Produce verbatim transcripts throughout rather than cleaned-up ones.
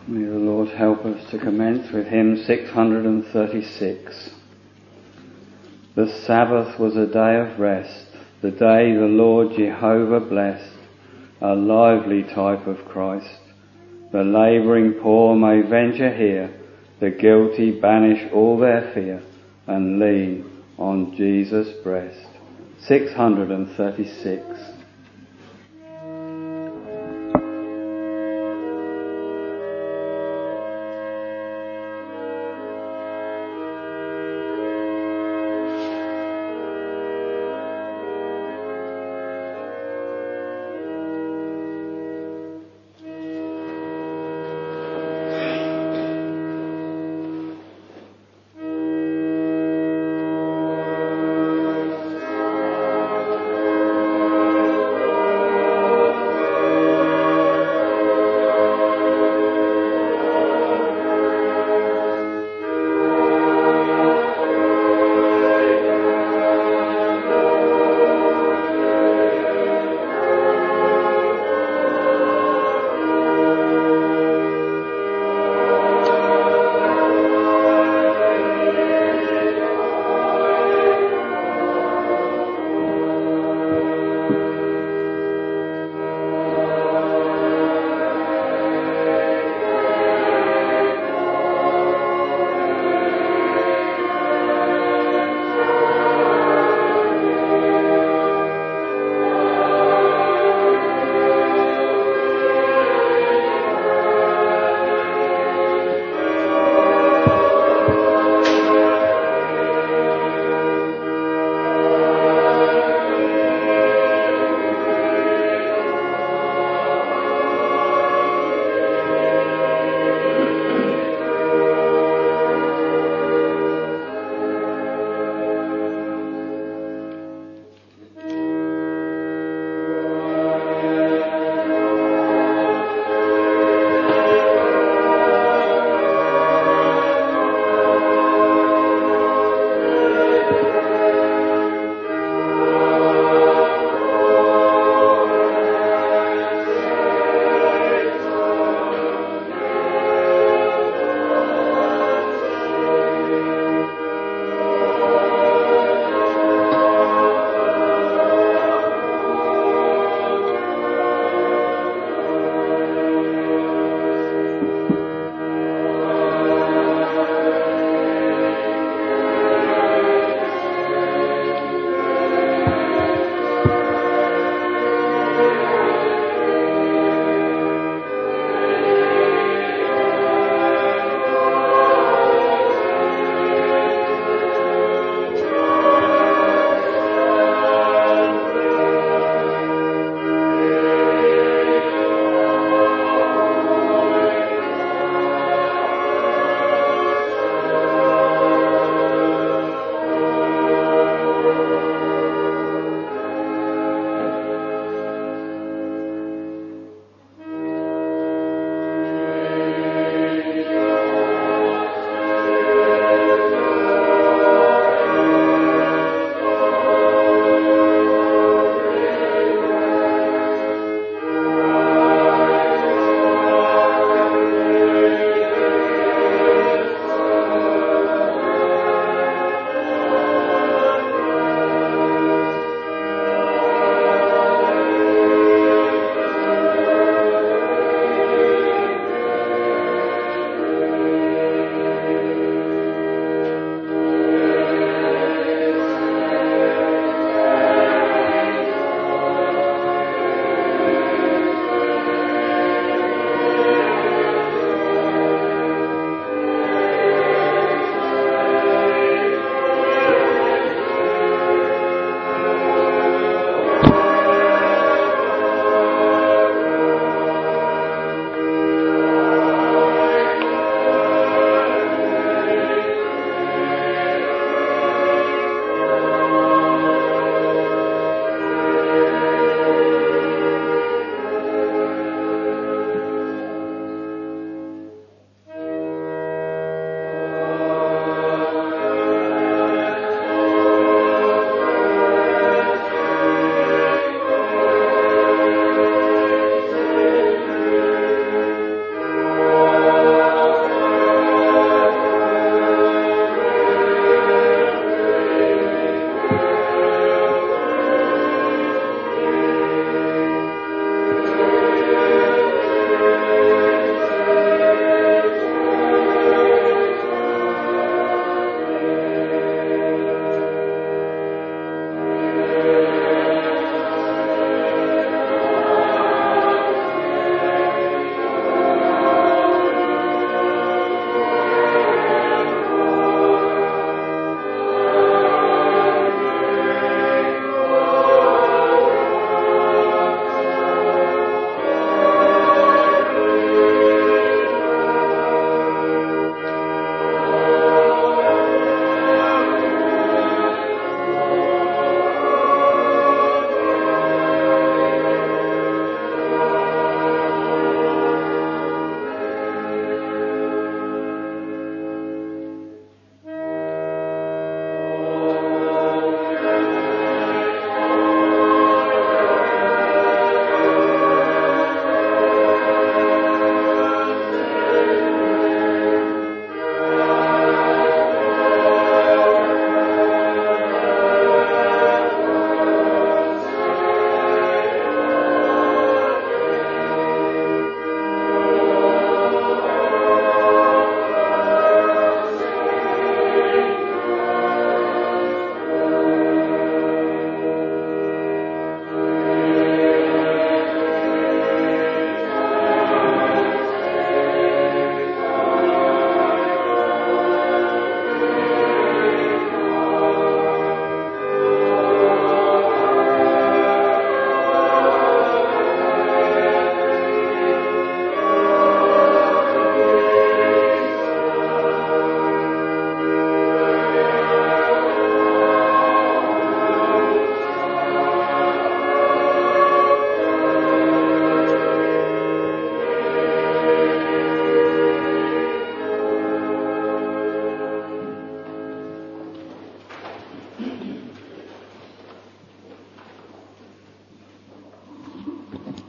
May the Lord help us to commence with hymn six hundred thirty-six. The Sabbath was a day of rest, the day the Lord Jehovah blessed, a lively type of Christ. The labouring poor may venture here, the guilty banish all their fear, and lean on Jesus' breast. six hundred thirty-six. Thank you.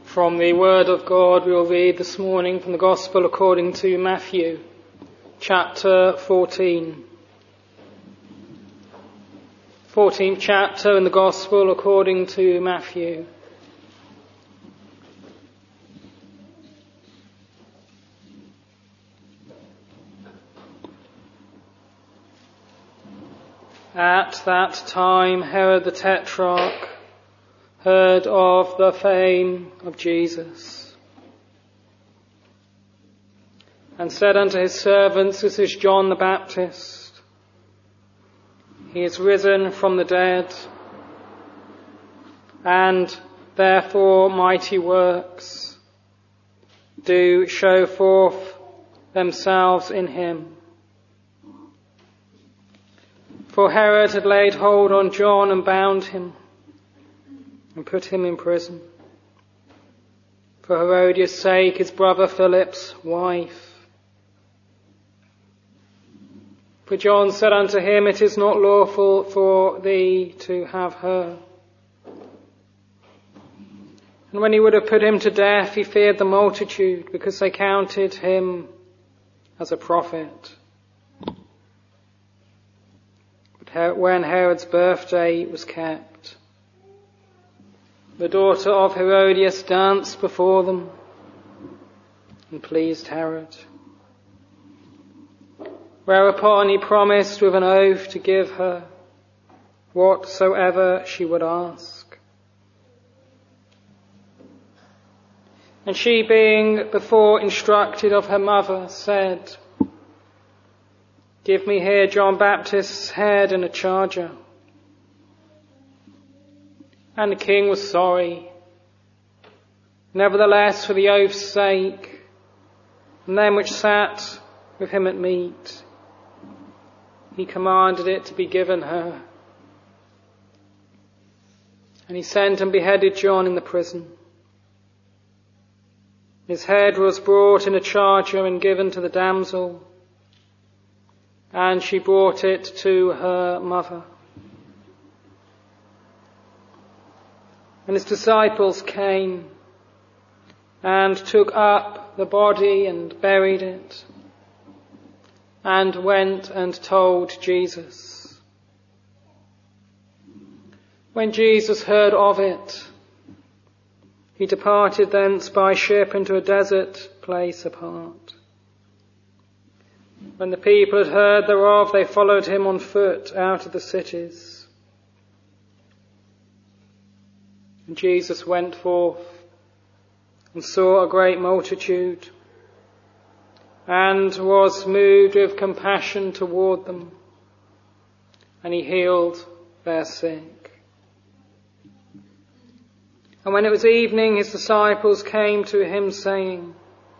From the Word of God we will read this morning from the Gospel according to Matthew, chapter fourteen. fourteenth chapter in the Gospel according to Matthew. At that time Herod the Tetrarch heard of the fame of Jesus, and said unto his servants, This is John the Baptist. He is risen from the dead, and therefore mighty works do show forth themselves in him. For Herod had laid hold on John and bound him, and put him in prison, for Herodias' sake, his brother Philip's wife. For John said unto him, It is not lawful for thee to have her. And when he would have put him to death, he feared the multitude, because they counted him as a prophet. But when Herod's birthday was kept, the daughter of Herodias danced before them and pleased Herod. Whereupon he promised with an oath to give her whatsoever she would ask. And she, being before instructed of her mother, said, Give me here John Baptist's head in a charger. And the king was sorry. Nevertheless, for the oath's sake, and them which sat with him at meat, he commanded it to be given her. And he sent and beheaded John in the prison. His head was brought in a charger and given to the damsel, and she brought it to her mother. And his disciples came and took up the body and buried it, and went and told Jesus. When Jesus heard of it, he departed thence by ship into a desert place apart. When the people had heard thereof, they followed him on foot out of the cities. And Jesus went forth and saw a great multitude, and was moved with compassion toward them, and he healed their sick. And when it was evening, his disciples came to him, saying,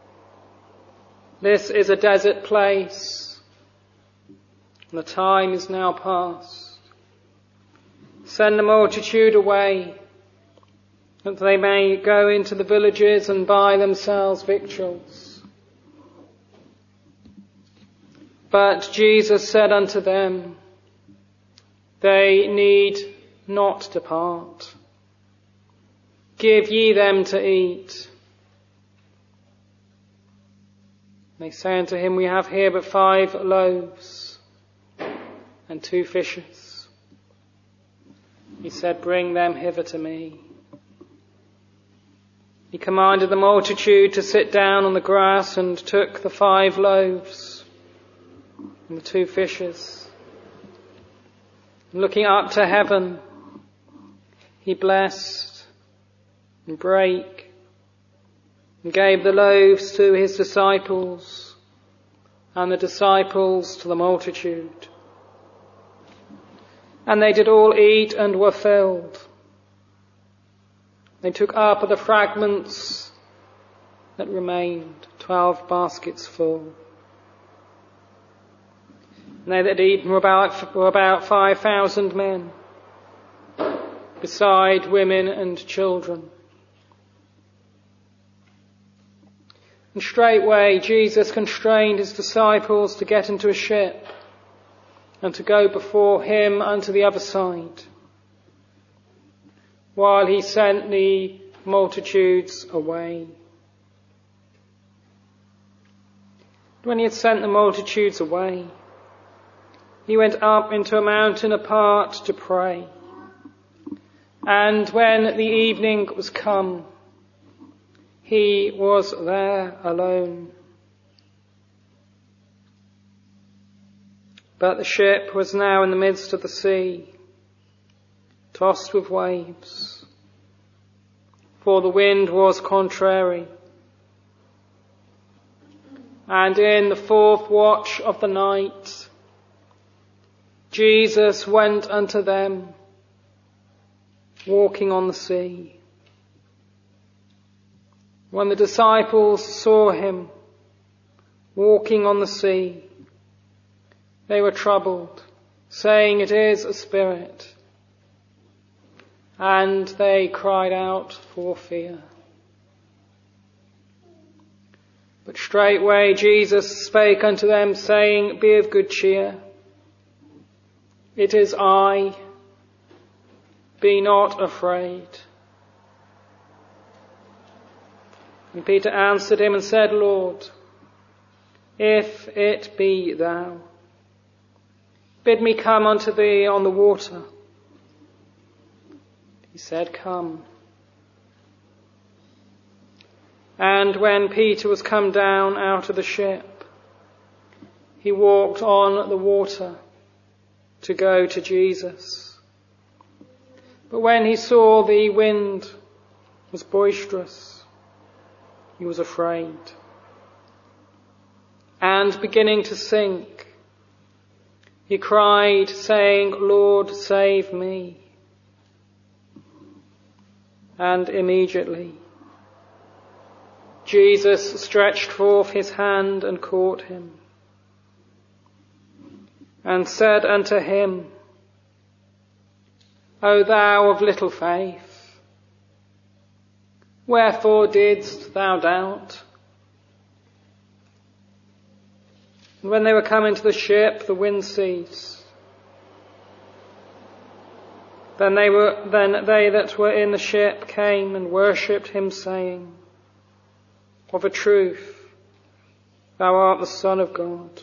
This is a desert place, and the time is now past. Send the multitude away, that they may go into the villages and buy themselves victuals. But Jesus said unto them, They need not depart. Give ye them to eat. They say unto him, We have here but five loaves and two fishes. He said, Bring them hither to me. He commanded the multitude to sit down on the grass, and took the five loaves and the two fishes. And looking up to heaven, he blessed and brake, and gave the loaves to his disciples, and the disciples to the multitude. And they did all eat and were filled. They took up of the fragments that remained, twelve baskets full. And they that had eaten were about, were about five thousand men, beside women and children. And straightway Jesus constrained his disciples to get into a ship, and to go before him unto the other side, while he sent the multitudes away. When he had sent the multitudes away, he went up into a mountain apart to pray. And when the evening was come, he was there alone. But the ship was now in the midst of the sea, tossed with waves, for the wind was contrary. And in the fourth watch of the night, Jesus went unto them, walking on the sea. When the disciples saw him walking on the sea, they were troubled, saying, "It is a spirit." And they cried out for fear. But straightway Jesus spake unto them, saying, "Be of good cheer. It is I. Be not afraid." And Peter answered him and said, "Lord, if it be thou, bid me come unto thee on the water." He said, "Come." And when Peter was come down out of the ship, he walked on the water to go to Jesus. But when he saw the wind was boisterous, he was afraid. And beginning to sink, he cried, saying, "Lord, save me." And immediately Jesus stretched forth his hand and caught him, and said unto him, "O thou of little faith, wherefore didst thou doubt?" And when they were come into the ship, the wind ceased. Then they were, then they that were in the ship came and worshipped him, saying, "Of a truth, thou art the Son of God."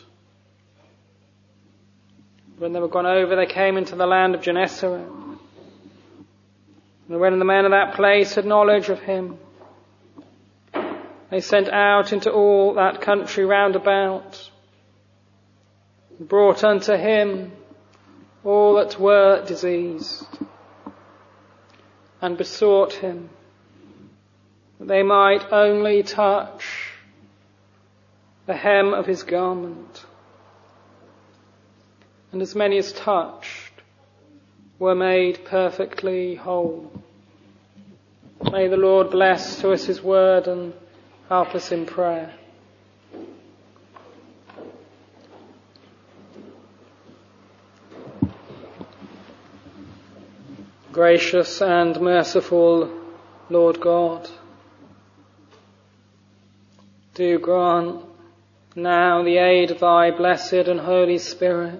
When they were gone over, they came into the land of Gennesaret. And when the men of that place had knowledge of him, they sent out into all that country round about, and brought unto him all that were diseased, and besought him that they might only touch the hem of his garment. And as many as touched were made perfectly whole. May the Lord bless to us his word and help us in prayer. Gracious and merciful Lord God, do grant now the aid of thy blessed and Holy Spirit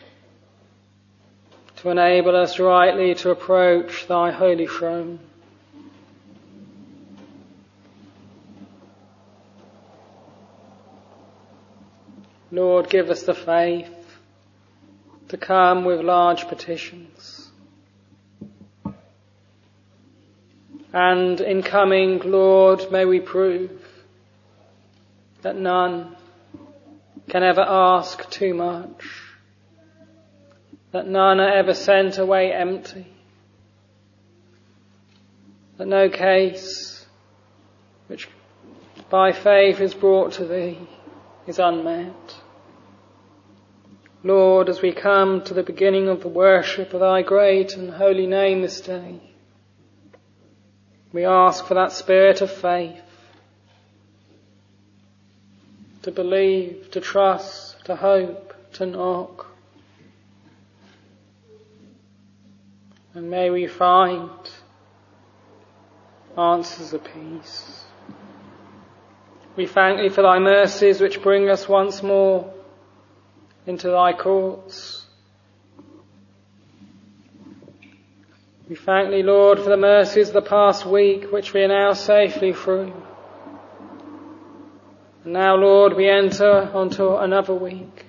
to enable us rightly to approach thy holy throne. Lord, give us the faith to come with large petitions. And in coming, Lord, may we prove that none can ever ask too much, that none are ever sent away empty, that no case which by faith is brought to thee is unmet. Lord, as we come to the beginning of the worship of thy great and holy name this day, we ask for that spirit of faith, to believe, to trust, to hope, to knock. And may we find answers of peace. We thank thee for thy mercies which bring us once more into thy courts. We thank Thee, Lord, for the mercies of the past week, which we are now safely through. And now, Lord, we enter onto another week.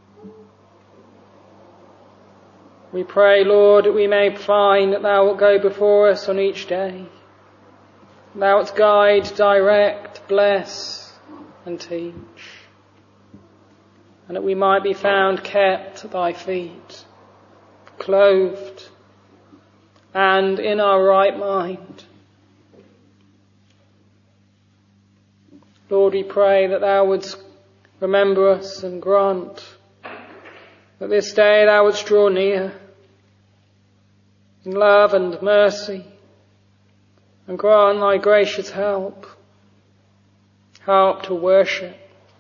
We pray, Lord, that we may find that Thou wilt go before us on each day. Thou wilt guide, direct, bless, and teach. And that we might be found kept at Thy feet, clothed, and in our right mind. Lord, we pray that Thou wouldst remember us and grant that this day Thou wouldst draw near in love and mercy, and grant Thy gracious help, help to worship,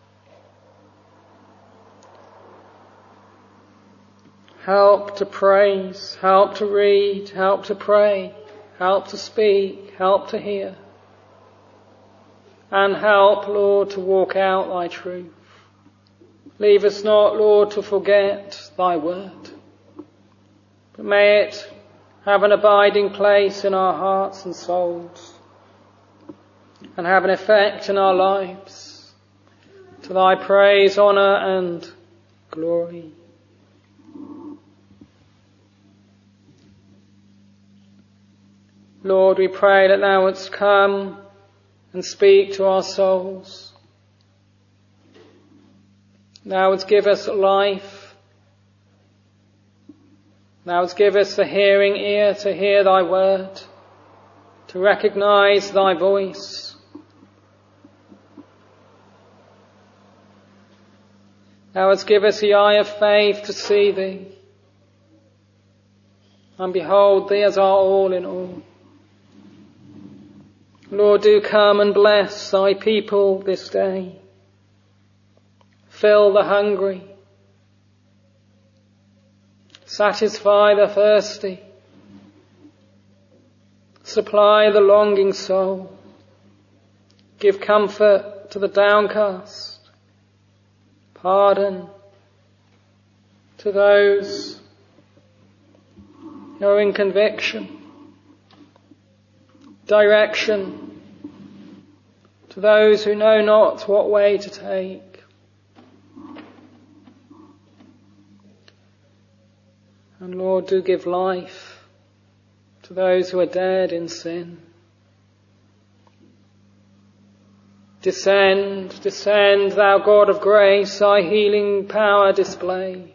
help to praise, help to read, help to pray, help to speak, help to hear, and help, Lord, to walk out Thy truth. Leave us not, Lord, to forget Thy word, but may it have an abiding place in our hearts and souls, and have an effect in our lives, to Thy praise, honour, and glory. Lord, we pray that Thou wouldst come and speak to our souls. Thou wouldst give us life. Thou wouldst give us the hearing ear to hear Thy word, to recognise Thy voice. Thou wouldst give us the eye of faith to see Thee, and behold Thee as our all in all. Lord, do come and bless Thy people this day. Fill the hungry. Satisfy the thirsty. Supply the longing soul. Give comfort to the downcast. Pardon to those who are in conviction. Direction to those who know not what way to take. And Lord, do give life to those who are dead in sin. Descend, descend, Thou God of grace, Thy healing power display.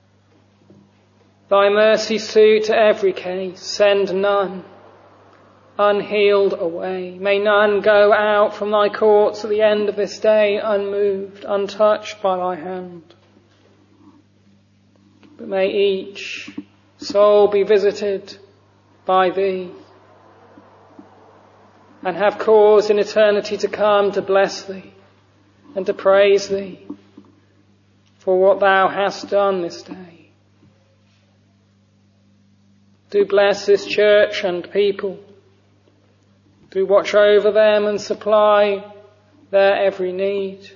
Thy mercy suit to every case, send none unhealed away. May none go out from Thy courts at the end of this day unmoved, untouched by Thy hand. But may each soul be visited by Thee, and have cause in eternity to come to bless Thee and to praise Thee for what Thou hast done this day. Do bless this church and people. Do watch over them and supply their every need.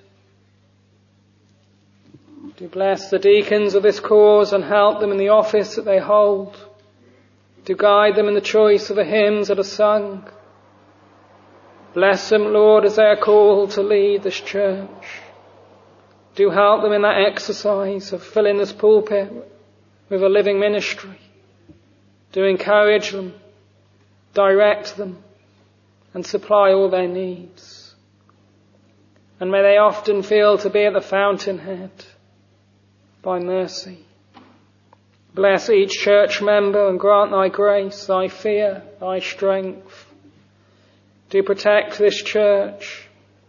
Do bless the deacons of this cause and help them in the office that they hold. Do guide them in the choice of the hymns that are sung. Bless them, Lord, as they are called to lead this church. Do help them in that exercise of filling this pulpit with a living ministry. Do encourage them, direct them, and supply all their needs. And may they often feel to be at the fountainhead by mercy. Bless each church member and grant Thy grace, Thy fear, Thy strength. Do protect this church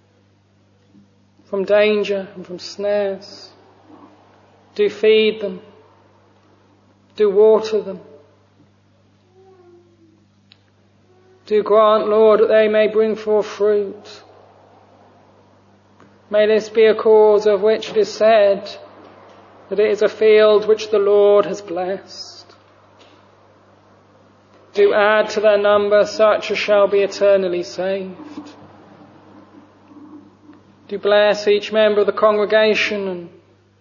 from danger and from snares. Do feed them. Do water them. Do grant, Lord, that they may bring forth fruit. May this be a cause of which it is said that it is a field which the Lord has blessed. Do add to their number such as shall be eternally saved. Do bless each member of the congregation, and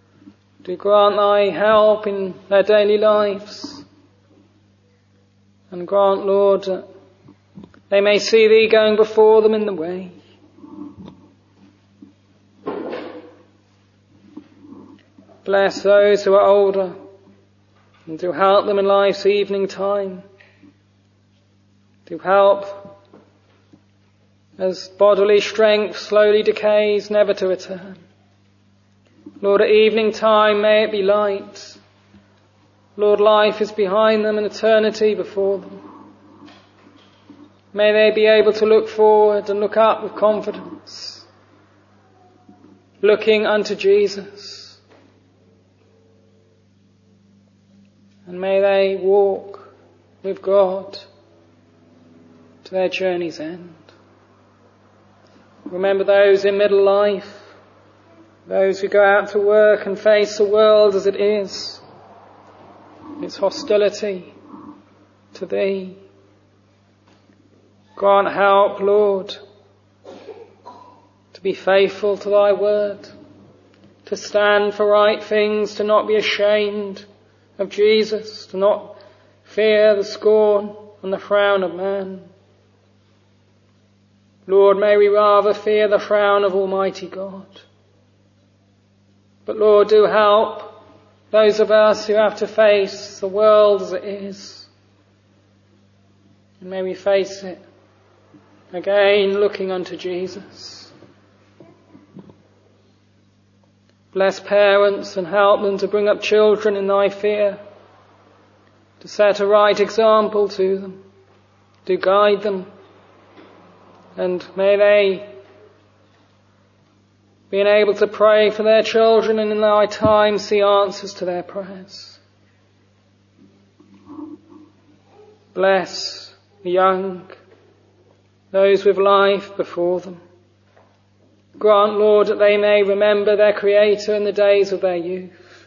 do grant Thy help in their daily lives, And grant, Lord, that they may see thee going before them in the way. Bless those who are older, and do help them in life's evening time. Do help as bodily strength slowly decays, never to return. Lord, at evening time may it be light. Lord, life is behind them and eternity before them. May they be able to look forward and look up with confidence, looking unto Jesus. And may they walk with God to their journey's end. Remember those in middle life, those who go out to work and face the world as it is, its hostility to thee. Grant help, Lord, to be faithful to thy word, to stand for right things, to not be ashamed of Jesus, to not fear the scorn and the frown of man. Lord, may we rather fear the frown of Almighty God. But Lord, do help those of us who have to face the world as it is. And may we face it again looking unto Jesus. Bless parents and help them to bring up children in thy fear, to set a right example to them, to guide them, and may they be able to pray for their children and in thy time see answers to their prayers. Bless the young, those with life before them. Grant, Lord, that they may remember their Creator in the days of their youth.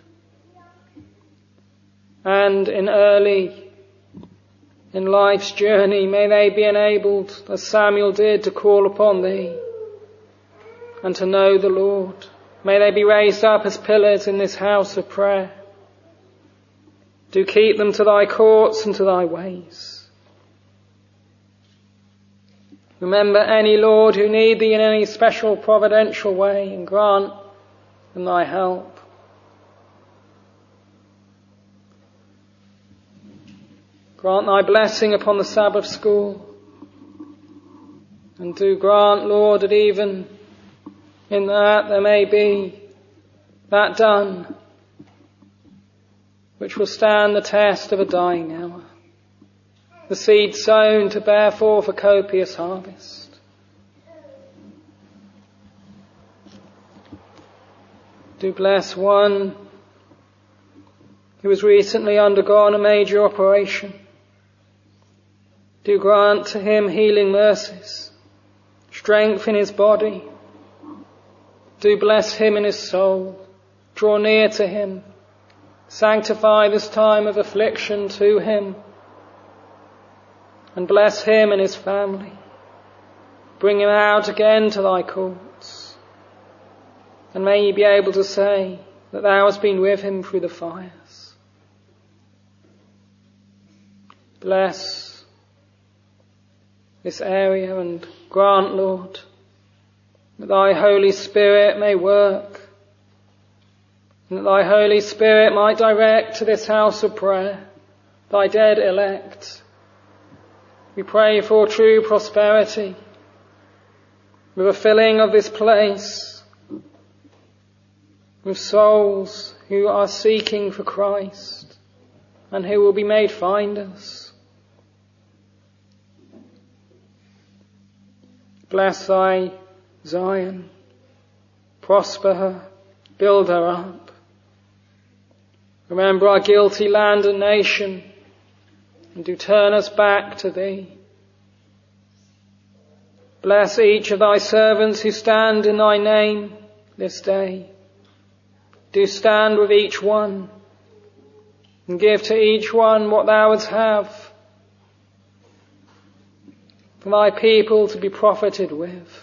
And in early, in life's journey, may they be enabled, as Samuel did, to call upon thee and to know the Lord. May they be raised up as pillars in this house of prayer. Do keep them to thy courts and to thy ways. Remember any, Lord, who need thee in any special providential way, and grant them thy help. Grant thy blessing upon the Sabbath school, and do grant, Lord, that even in that there may be that done which will stand the test of a dying hour. The seed sown to bear forth a copious harvest. Do bless one who has recently undergone a major operation. Do grant to him healing mercies, strength in his body. Do bless him in his soul. Draw near to him. Sanctify this time of affliction to him. And bless him and his family. Bring him out again to thy courts. And may he be able to say that thou hast been with him through the fires. Bless this area and grant, Lord, that thy Holy Spirit may work, and that thy Holy Spirit might direct to this house of prayer thy dead elect. We pray for true prosperity, with a filling of this place, with souls who are seeking for Christ and who will be made finders. Bless thy Zion, prosper her, build her up. Remember our guilty land and nation, and do turn us back to thee. Bless each of thy servants who stand in thy name this day. Do stand with each one, and give to each one what thou wouldst have for thy people to be profited with.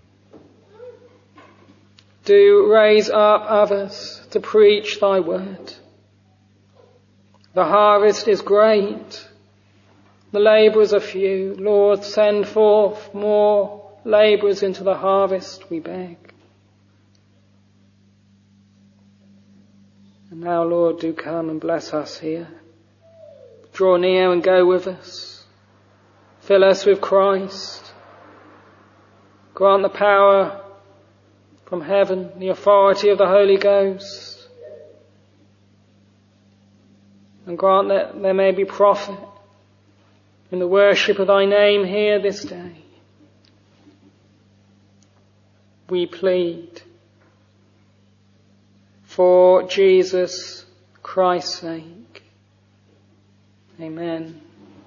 Do raise up others to preach thy word. The harvest is great, The labourers are few. Lord, send forth more labourers into the harvest, we beg. And now, Lord, do come and bless us here. Draw near and go with us. Fill us with Christ. Grant the power from heaven, the authority of the Holy Ghost. And grant that there may be profit in the worship of thy name here this day. We plead for Jesus Christ's sake. Amen.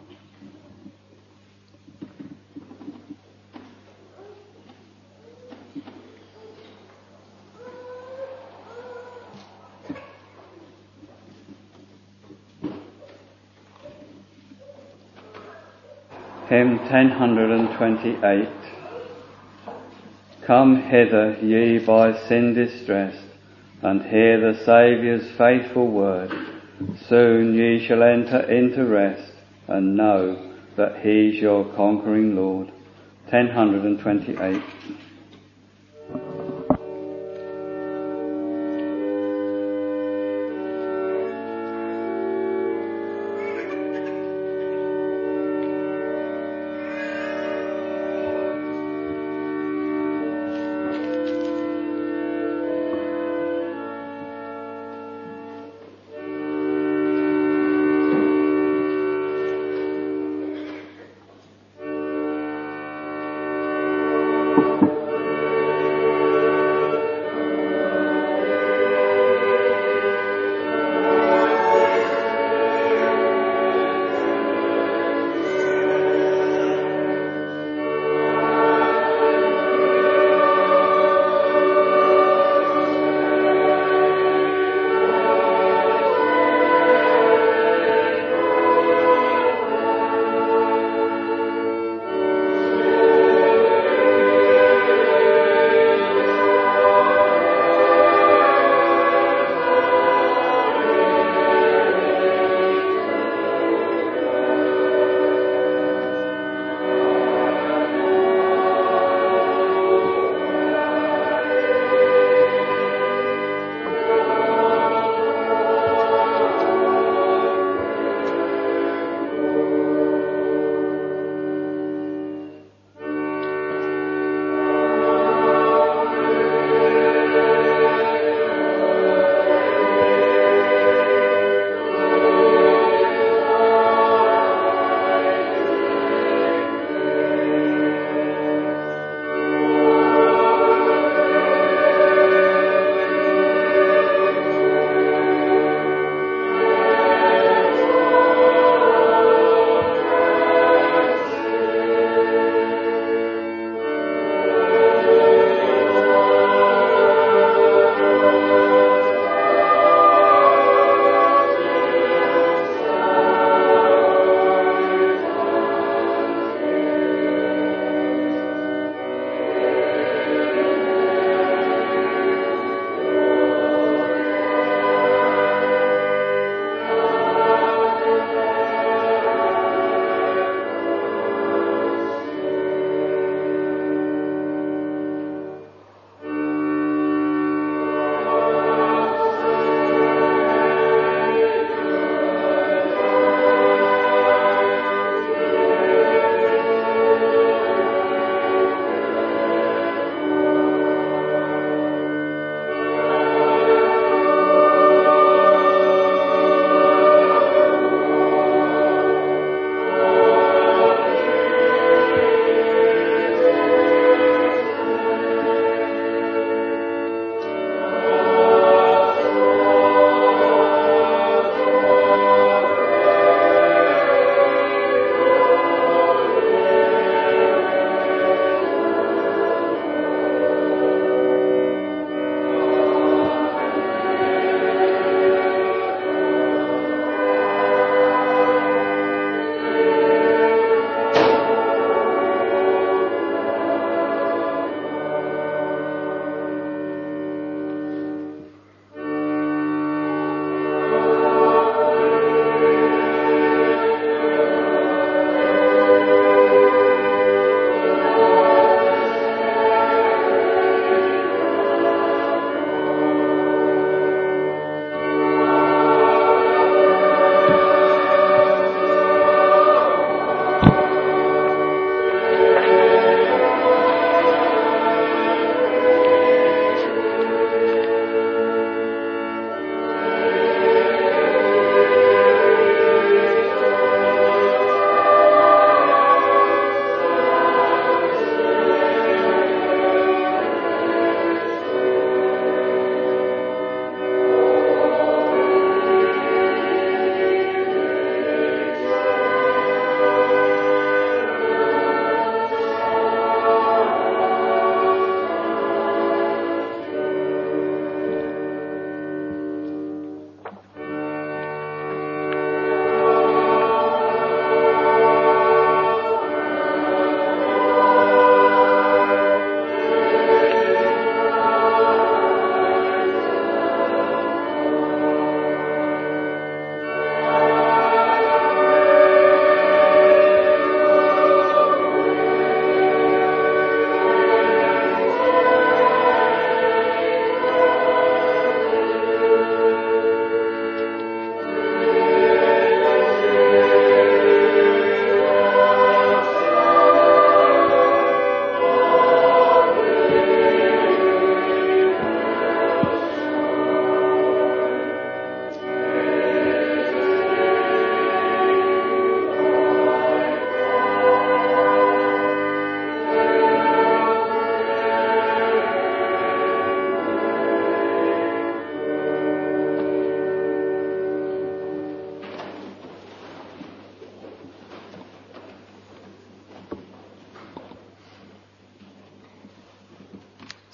Hymn ten twenty-eight. Come hither, ye by sin distressed, and hear the Saviour's faithful word. Soon ye shall enter into rest, and know that he's your conquering Lord. ten twenty-eight.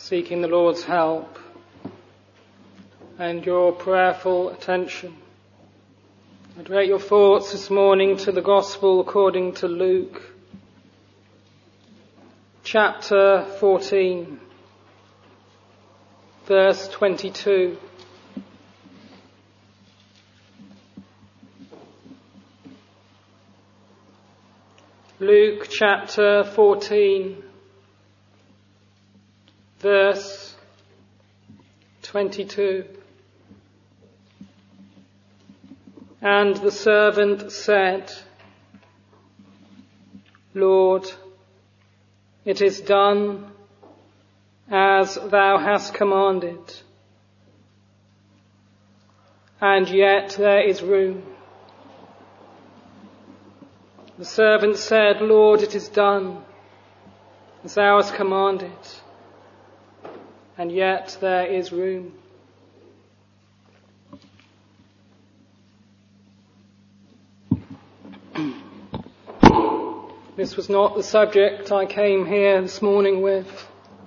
seeking the Lord's help and your prayerful attention. I direct your thoughts this morning to the Gospel according to Luke, chapter fourteen, verse twenty-two. Luke chapter fourteen, verse twenty-two. And the servant said, Lord, it is done as thou hast commanded, and yet there is room. The servant said, Lord, it is done as thou hast commanded, and yet there is room. This was not the subject I came here this morning with.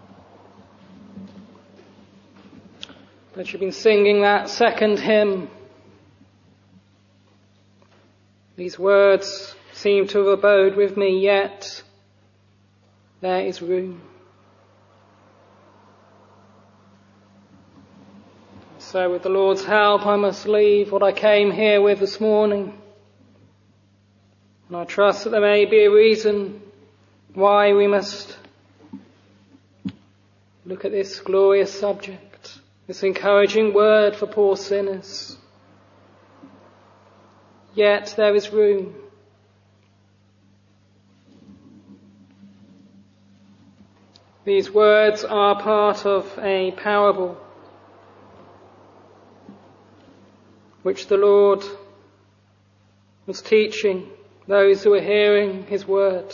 But you've been singing that second hymn. These words seem to have abode with me, yet there is room. So with the Lord's help, I must leave what I came here with this morning. And I trust that there may be a reason why we must look at this glorious subject, this encouraging word for poor sinners. Yet there is room. These words are part of a parable which the Lord was teaching those who were hearing his word.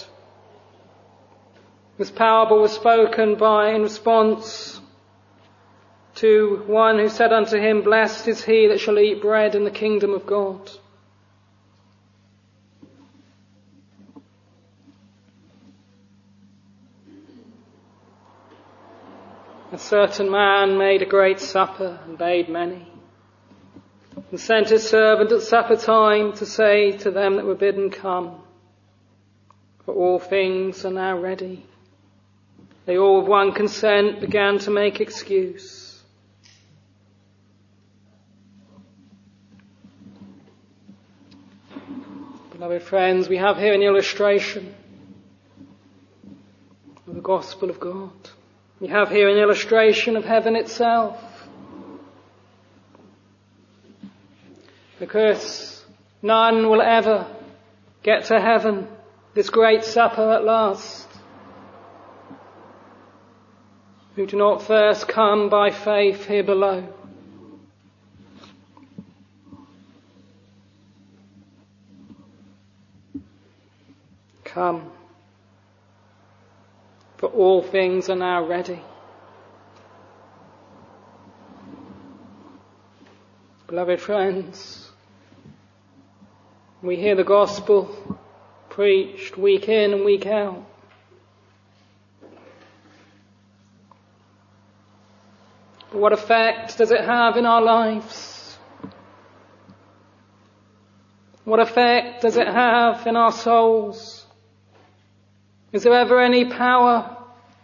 This parable was spoken by in response to one who said unto him, Blessed is he that shall eat bread in the kingdom of God. A certain man made a great supper and bade many, and sent his servant at supper time to say to them that were bidden, Come, for all things are now ready. They all with one consent began to make excuse. Beloved friends, we have here an illustration of the gospel of God. We have here an illustration of heaven itself. Because none will ever get to heaven, this great supper at last, who do not first come by faith here below. Come, for all things are now ready. Beloved friends, we hear the gospel preached week in and week out. But what effect does it have in our lives? What effect does it have in our souls? Is there ever any power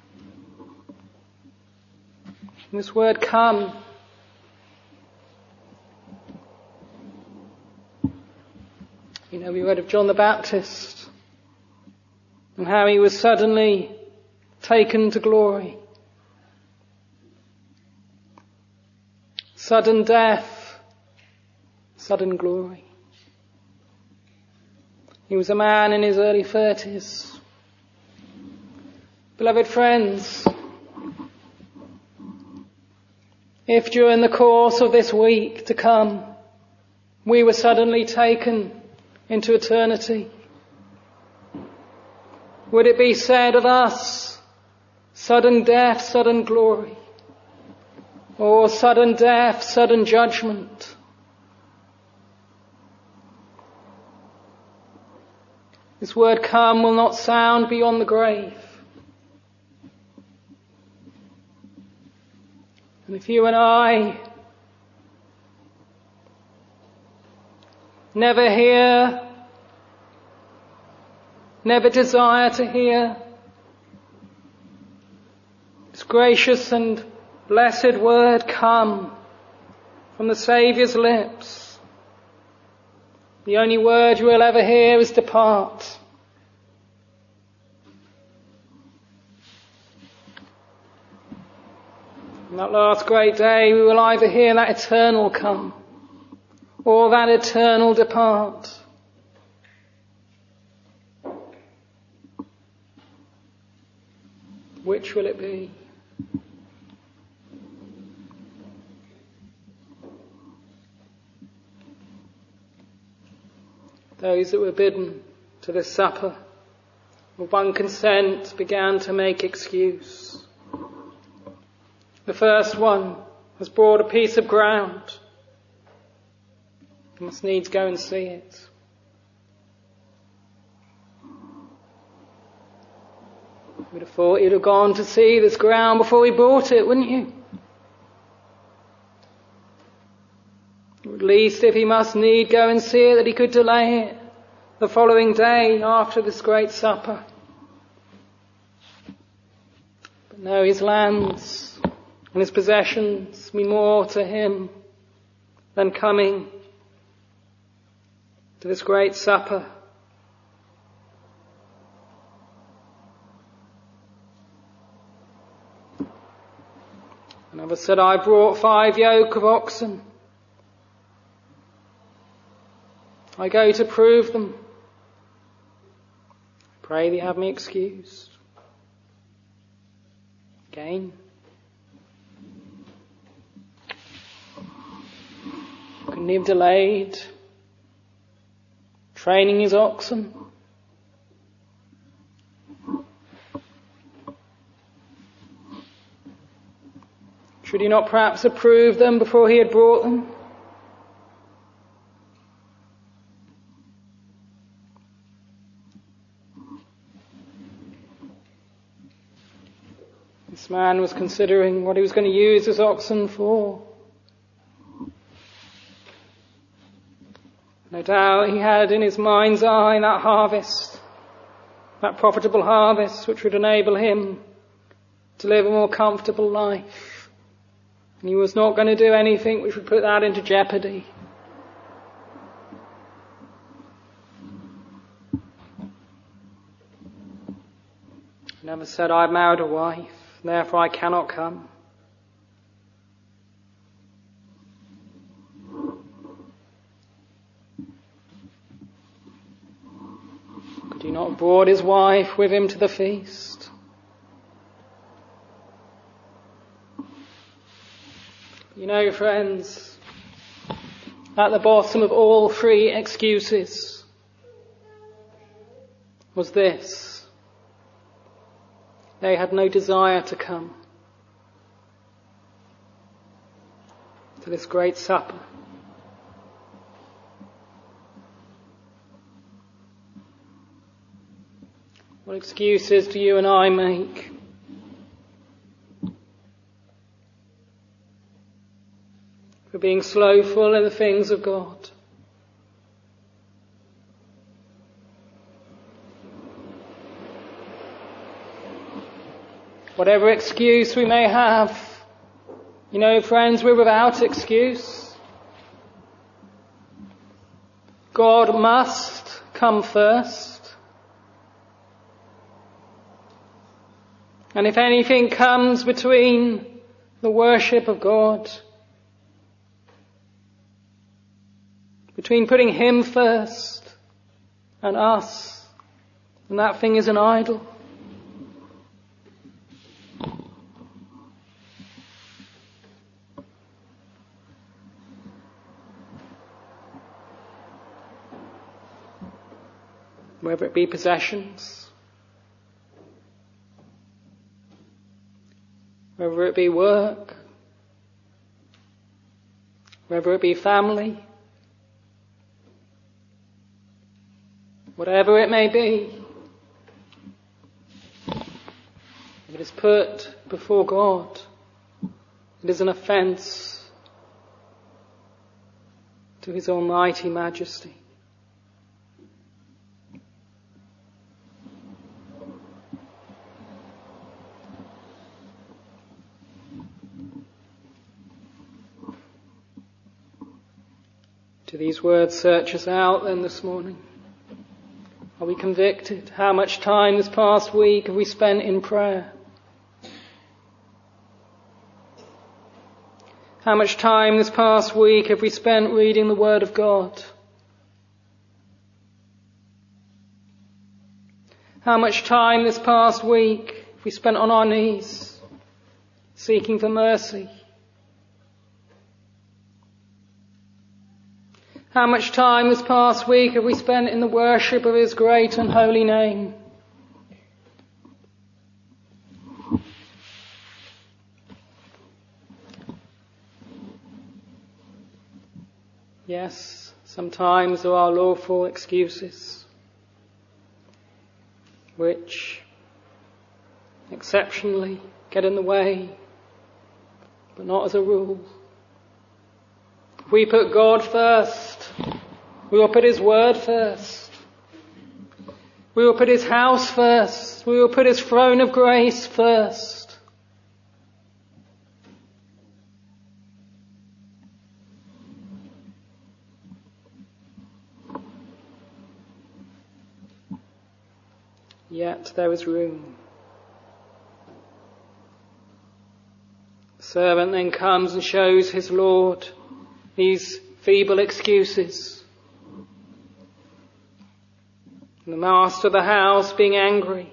in this word come? You know, we read of John the Baptist and how he was suddenly taken to glory. Sudden death, sudden glory. He was a man in his early thirties. Beloved friends, if during the course of this week to come we were suddenly taken into eternity, would it be said of us, sudden death, sudden glory, or sudden death, sudden judgment? This word come will not sound beyond the grave. And if you and I never hear, never desire to hear this gracious and blessed word come from the Saviour's lips, the only word you will ever hear is depart. On that last great day we will either hear that eternal come or that eternal depart. Which will it be? Those that were bidden to this supper with one consent began to make excuse. The first one has brought a piece of ground. He must needs go and see it. You would have thought he'd have gone to see this ground before he bought it, wouldn't you? Or at least, if he must need go and see it, that he could delay it the following day after this great supper. But no, his lands and his possessions mean more to him than coming to this great supper. Another said, I brought five yoke of oxen. I go to prove them. Pray thee have me excused. Again. Couldn't he have delayed training his oxen? Should he not perhaps approve them before he had brought them? This man was considering what he was going to use his oxen for. No doubt he had in his mind's eye that harvest, that profitable harvest which would enable him to live a more comfortable life. And he was not going to do anything which would put that into jeopardy. He never said, I've married a wife, therefore I cannot come. Could he not have brought his wife with him to the feast? You know, friends, at the bottom of all three excuses was this: they had no desire to come to this great supper. What excuses do you and I make? For being slothful in the things of God. Whatever excuse we may have, you know, friends, we're without excuse. God must come first. And if anything comes between the worship of God, between putting Him first and us, then that thing is an idol. Whether it be possessions, whether it be work, whether it be family, whatever it may be, if it is put before God, It is an offence to his almighty majesty. Do these words search us out then this morning? Are we convicted? How much time this past week have we spent in prayer? How much time this past week have we spent reading the Word of God? How much time this past week have we spent on our knees, seeking for mercy? How much time this past week have we spent in the worship of His great and holy name? Yes, sometimes there are lawful excuses which exceptionally get in the way, but not as a rule. If we put God first, we will put His Word first. We will put His house first. We will put His throne of grace first. Yet there is room. The servant then comes and shows his Lord these feeble excuses. And the master of the house being angry.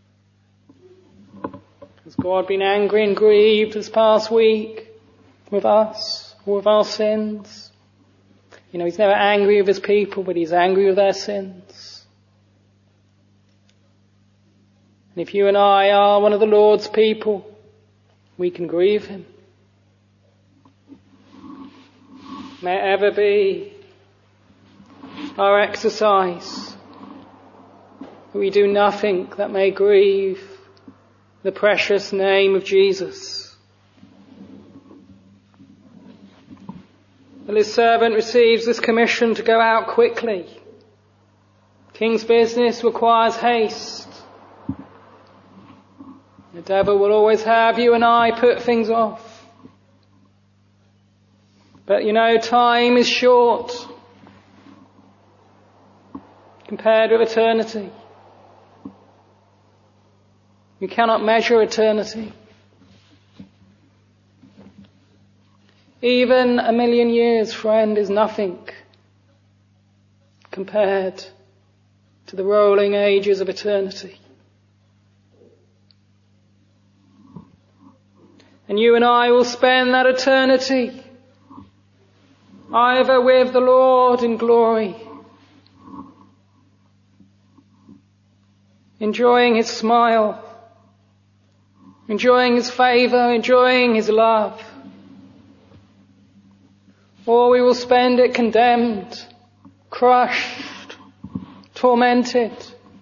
Has God been angry and grieved this past week with us, or with our sins? You know, He's never angry with His people, but He's angry with their sins. And if you and I are one of the Lord's people, we can grieve Him. May it ever be our exercise that we do nothing that may grieve the precious name of Jesus. Well, His servant receives this commission to go out quickly. King's business requires haste. The devil will always have you and I put things off. But you know, time is short compared with eternity. You cannot measure eternity. Even a million years, friend, is nothing compared to the rolling ages of eternity. And you and I will spend that eternity either with the Lord in glory, enjoying His smile, enjoying His favour, enjoying His love, or we will spend it condemned, crushed, tormented.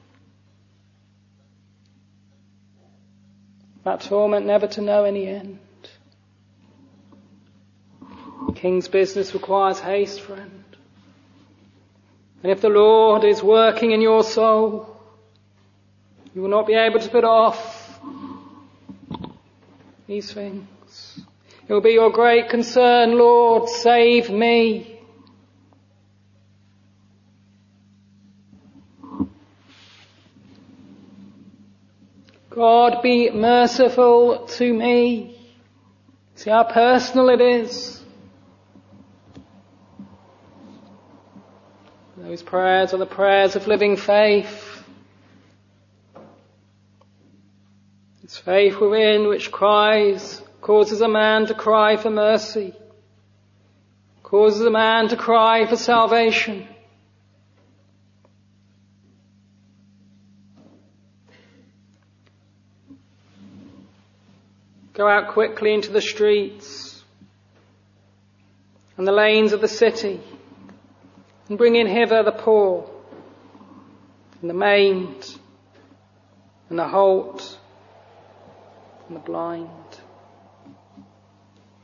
That torment never to know any end. King's business requires haste, friend. And if the Lord is working in your soul, you will not be able to put off these things. It will be your great concern, Lord, save me. God, be merciful to me. See how personal it is. Those prayers are the prayers of living faith. It's faith within which cries, causes a man to cry for mercy, causes a man to cry for salvation. Go out quickly into the streets and the lanes of the city, and bring in hither the poor, and the maimed, and the halt, and the blind.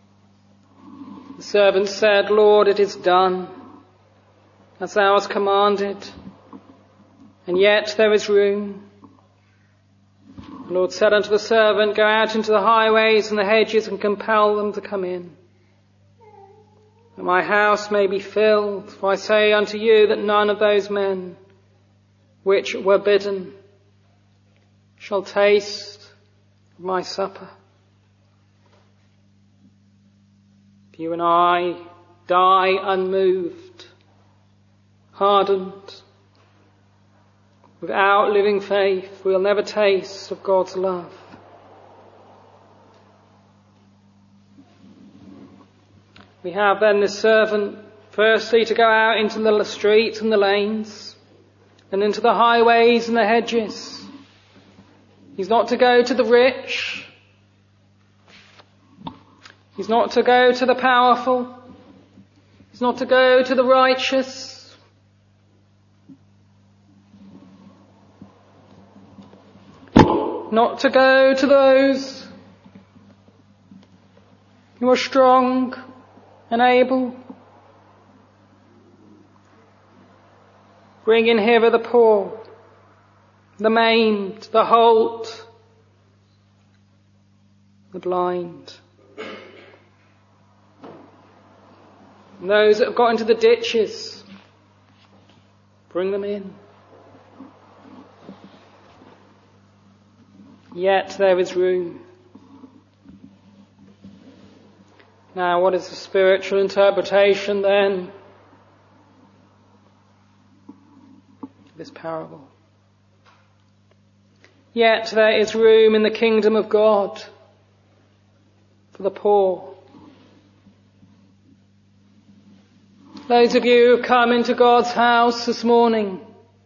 The servant said, Lord, it is done, as thou hast commanded, and yet there is room. The Lord said unto the servant, go out into the highways and the hedges and compel them to come in, that my house may be filled. For I say unto you that none of those men which were bidden shall taste of my supper. If you and I die unmoved, hardened, without living faith, we'll never taste of God's love. We have then this servant, firstly, to go out into the streets and the lanes, and into the highways and the hedges. He's not to go to the rich. He's not to go to the powerful. He's not to go to the righteous. Not to go to those who are strong and able. Bring in hither the poor, the maimed, the halt, the blind. And those that have got into the ditches, bring them in. Yet there is room. Now, what is the spiritual interpretation then of this parable? Yet there is room in the kingdom of God for the poor. Those of you who have come into God's house this morning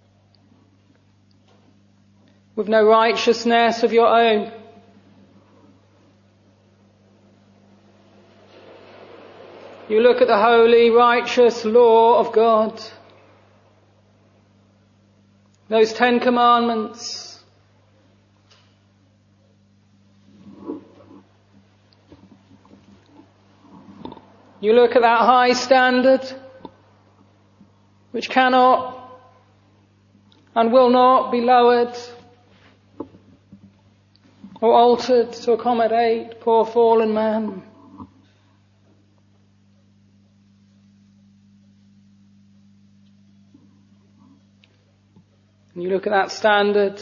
with no righteousness of your own, you look at the holy, righteous law of God, those Ten Commandments. You look at that high standard, which cannot and will not be lowered or altered to accommodate poor fallen man. And you look at that standard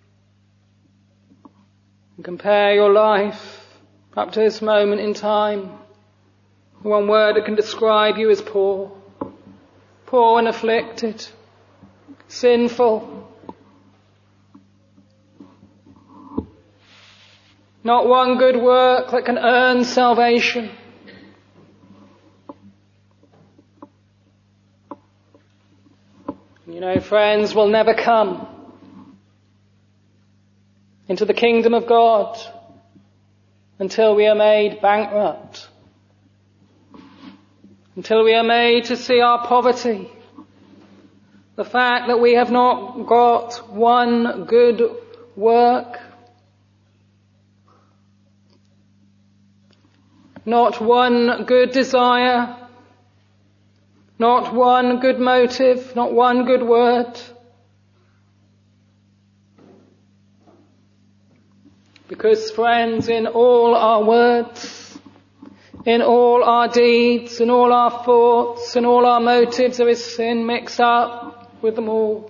and compare your life up to this moment in time. One word that can describe you as poor. Poor and afflicted. Sinful. Not one good work that can earn salvation. You know, friends, will never come into the kingdom of God until we are made bankrupt. Until we are made to see our poverty. The fact that we have not got one good work. Not one good desire. Not one good motive. Not one good word. Because, friends, in all our words, in all our deeds, in all our thoughts, in all our motives, there is sin mixed up with them all.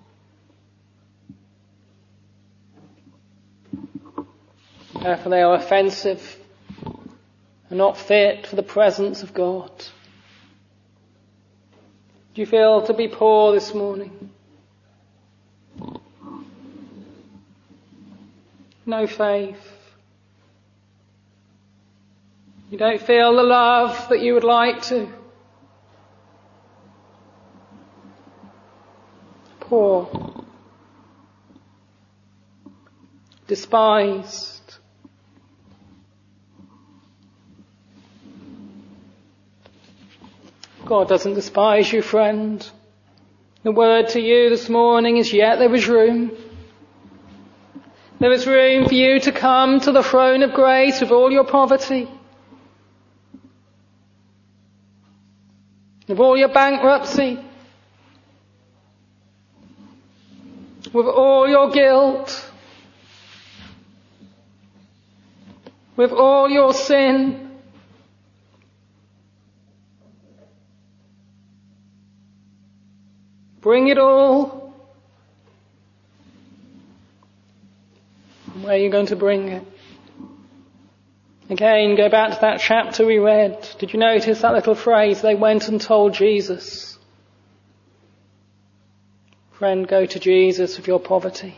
Therefore they are offensive and not fit for the presence of God. Do you feel to be poor this morning? No faith. You don't feel the love that you would like to. Poor. Despised. God doesn't despise you, friend. The word to you this morning is yet there is room. There is room for you to come to the throne of grace with all your poverty. with all your bankruptcy, with all your guilt, with all your sin. Bring it all. And where are you going to bring it? Again, go back to that chapter we read. Did you notice that little phrase? They went and told Jesus. Friend, go to Jesus with your poverty.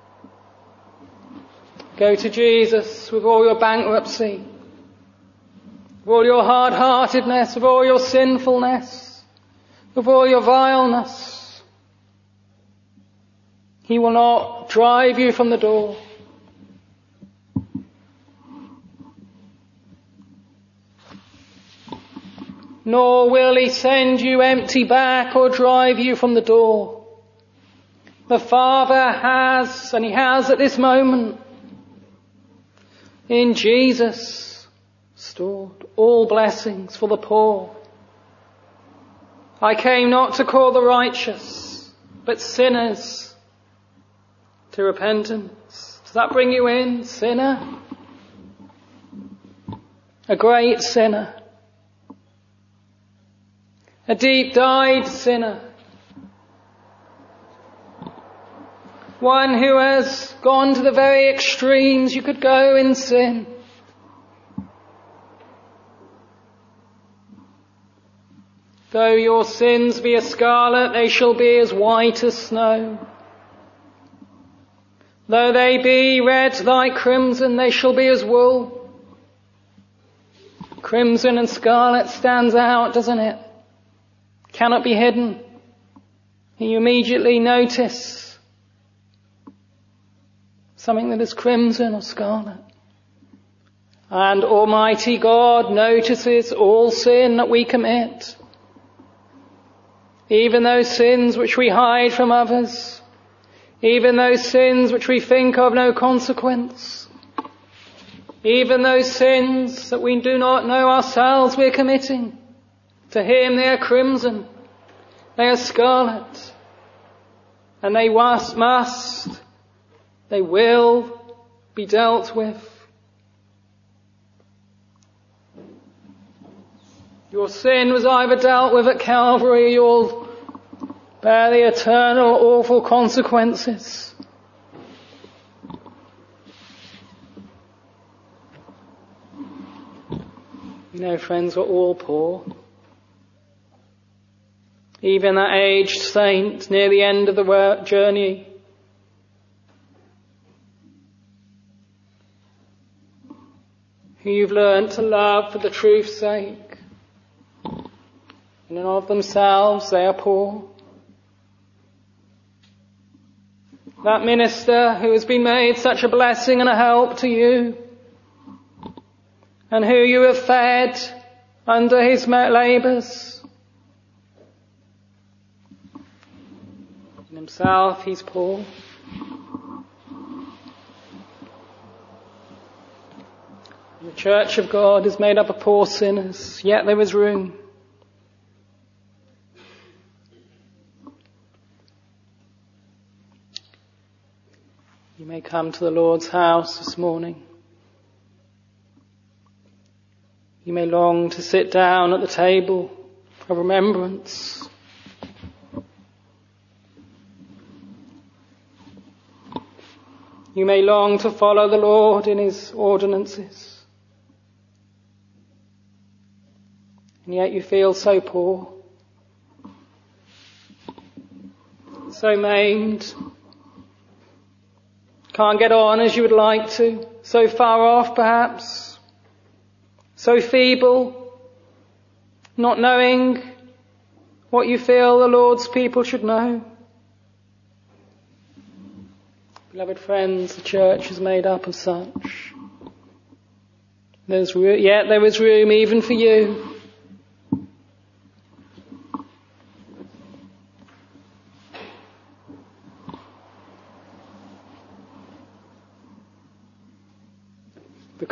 Go to Jesus with all your bankruptcy, with all your hard-heartedness, with all your sinfulness, with all your vileness. He will not drive you from the door. Nor will he send you empty back or drive you from the door. The Father has, and he has at this moment, in Jesus, stored all blessings for the poor. I came not to call the righteous, but sinners to repentance. Does that bring you in, sinner? A great sinner. A deep-dyed sinner. One who has gone to the very extremes you could go in sin. Though your sins be as scarlet, they shall be as white as snow. Though they be red like crimson, they shall be as wool. Crimson and scarlet stands out, doesn't it? Cannot be hidden. You immediately notice something that is crimson or scarlet. And Almighty God notices all sin that we commit, even those sins which we hide from others, even those sins which we think of no consequence, even those sins that we do not know ourselves we're committing. To him they are crimson, they are scarlet, and they must, must, they will be dealt with. Your sin was either dealt with at Calvary, or you'll bear the eternal awful consequences. You know, friends, we're all poor. Even that aged saint near the end of the journey, who you've learnt to love for the truth's sake. In and of themselves, they are poor. That minister who has been made such a blessing and a help to you, and who you have fed under his labours. In himself, he's poor. The church of God is made up of poor sinners, yet there is room. You may come to the Lord's house this morning. You may long to sit down at the table of remembrance. You may long to follow the Lord in his ordinances. And yet you feel so poor, so maimed, can't get on as you would like to, so far off perhaps, so feeble, not knowing what you feel the Lord's people should know. Beloved friends, the church is made up of such. There's ro- yet there is room even for you.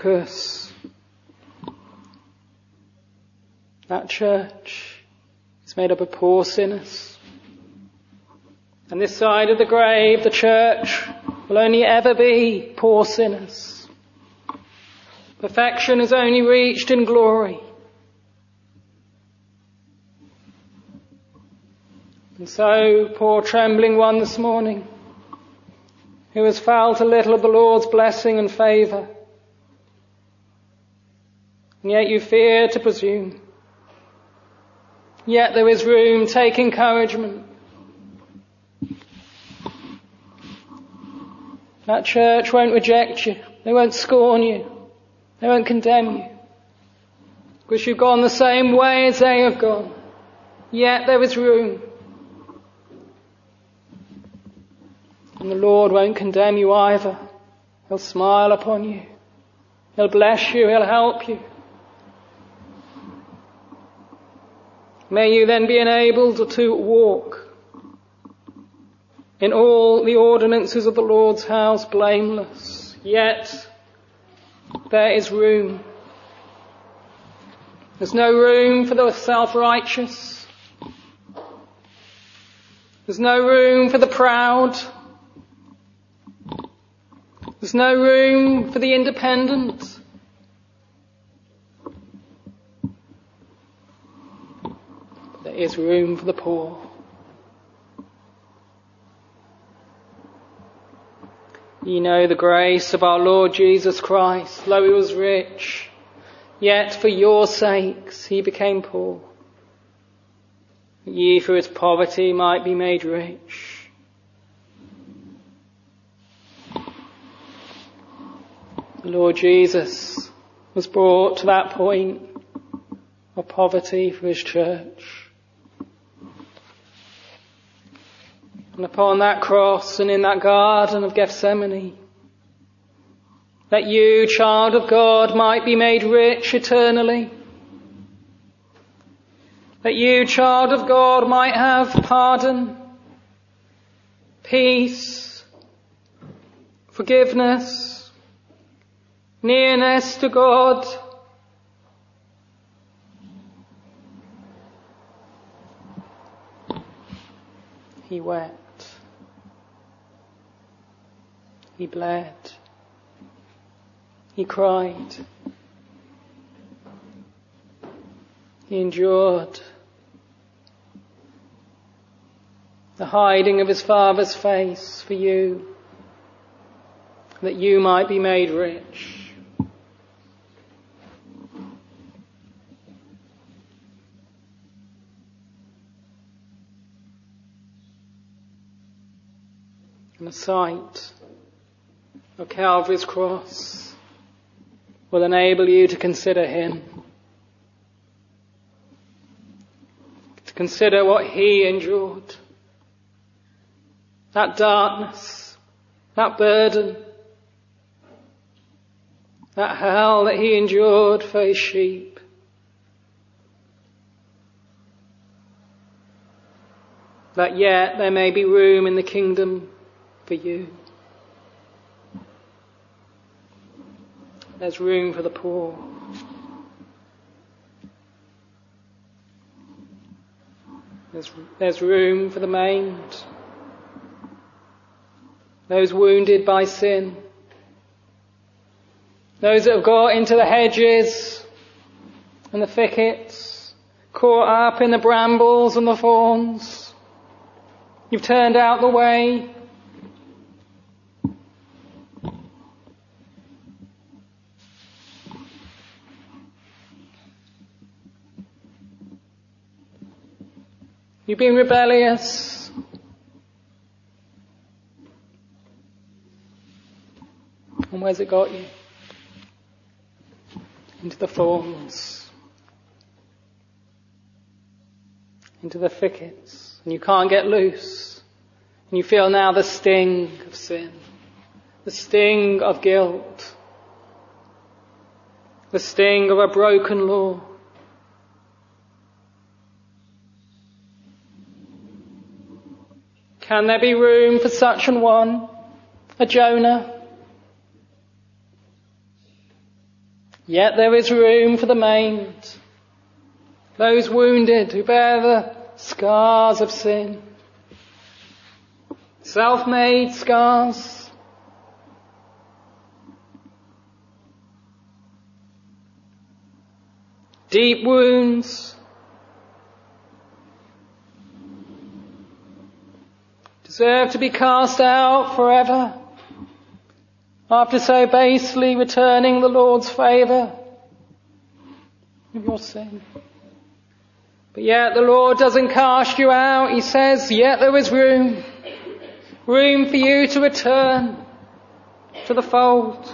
Because that church It's made up of poor sinners. And this side of the grave, the church, will only ever be poor sinners. Perfection is only reached in glory. And so, poor trembling one this morning, who has felt a little of the Lord's blessing and favour, and yet you fear to presume. Yet there is room, take encouragement. That church won't reject you, they won't scorn you, they won't condemn you, because you've gone the same way as they have gone. Yet there is room. And the Lord won't condemn you either. He'll smile upon you. He'll bless you. He'll help you. May you then be enabled to walk in all the ordinances of the Lord's house blameless. Yet there is room. There's no room for the self-righteous. There's no room for the proud. There's no room for the independent. There is room for the poor. Ye know the grace of our Lord Jesus Christ. Though he was rich, yet for your sakes he became poor, that ye through his poverty might be made rich. The Lord Jesus was brought to that point of poverty for his church. And upon that cross and in that garden of Gethsemane, that you, child of God, might be made rich eternally. That you, child of God, might have pardon, peace, forgiveness, nearness to God. He wept. He bled. He cried. He endured the hiding of his Father's face for you, that you might be made rich. And the sight of Calvary's cross will enable you to consider him, to consider what he endured, that darkness, that burden, that hell that he endured for his sheep. That yet there may be room in the kingdom for you. There's room for the poor. There's, there's room for the maimed. Those wounded by sin. Those that have got into the hedges and the thickets, caught up in the brambles and the thorns. You've turned out the way. You've been rebellious. And where's it got you? Into the thorns. Into the thickets. And you can't get loose. And you feel now the sting of sin. The sting of guilt. The sting of a broken law. Can there be room for such an one, a Jonah? Yet there is room for the maimed, those wounded who bear the scars of sin, self-made scars. Deep wounds, deserve to be cast out forever after so basely returning the Lord's favour with your sin. But yet the Lord doesn't cast you out. He says, yet there is room, room for you to return to the fold.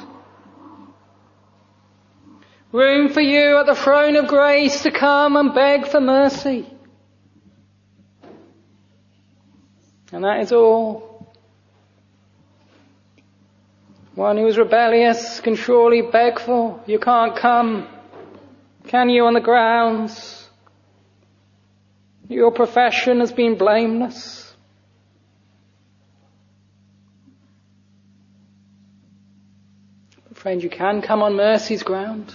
Room for you at the throne of grace to come and beg for mercy. And that is all. One who is rebellious can surely beg for. You can't come, can you, on the grounds your profession has been blameless? But friend, you can come on mercy's ground.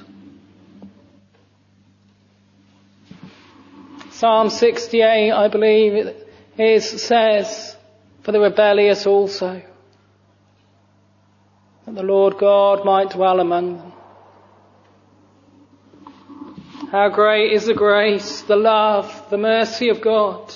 Psalm sixty-eight, I believe it is, says, for the rebellious also, that the Lord God might dwell among them. How great is the grace, the love, the mercy of God,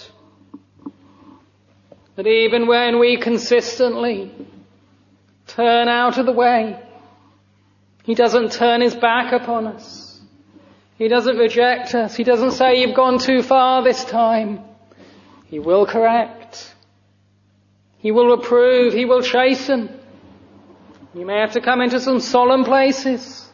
that even when we consistently turn out of the way, He doesn't turn His back upon us. He doesn't reject us. He doesn't say, you've gone too far this time. He will correct. He will reprove. He will chasten. You may have to come into some solemn places,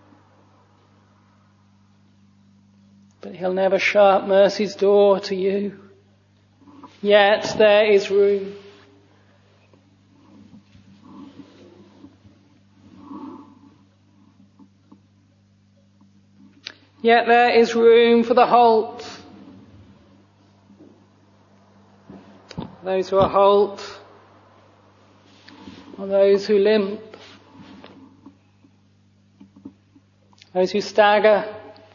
but He'll never shut mercy's door to you. Yet there is room. Yet there is room for the halt. Those who are halt are those who limp, those who stagger,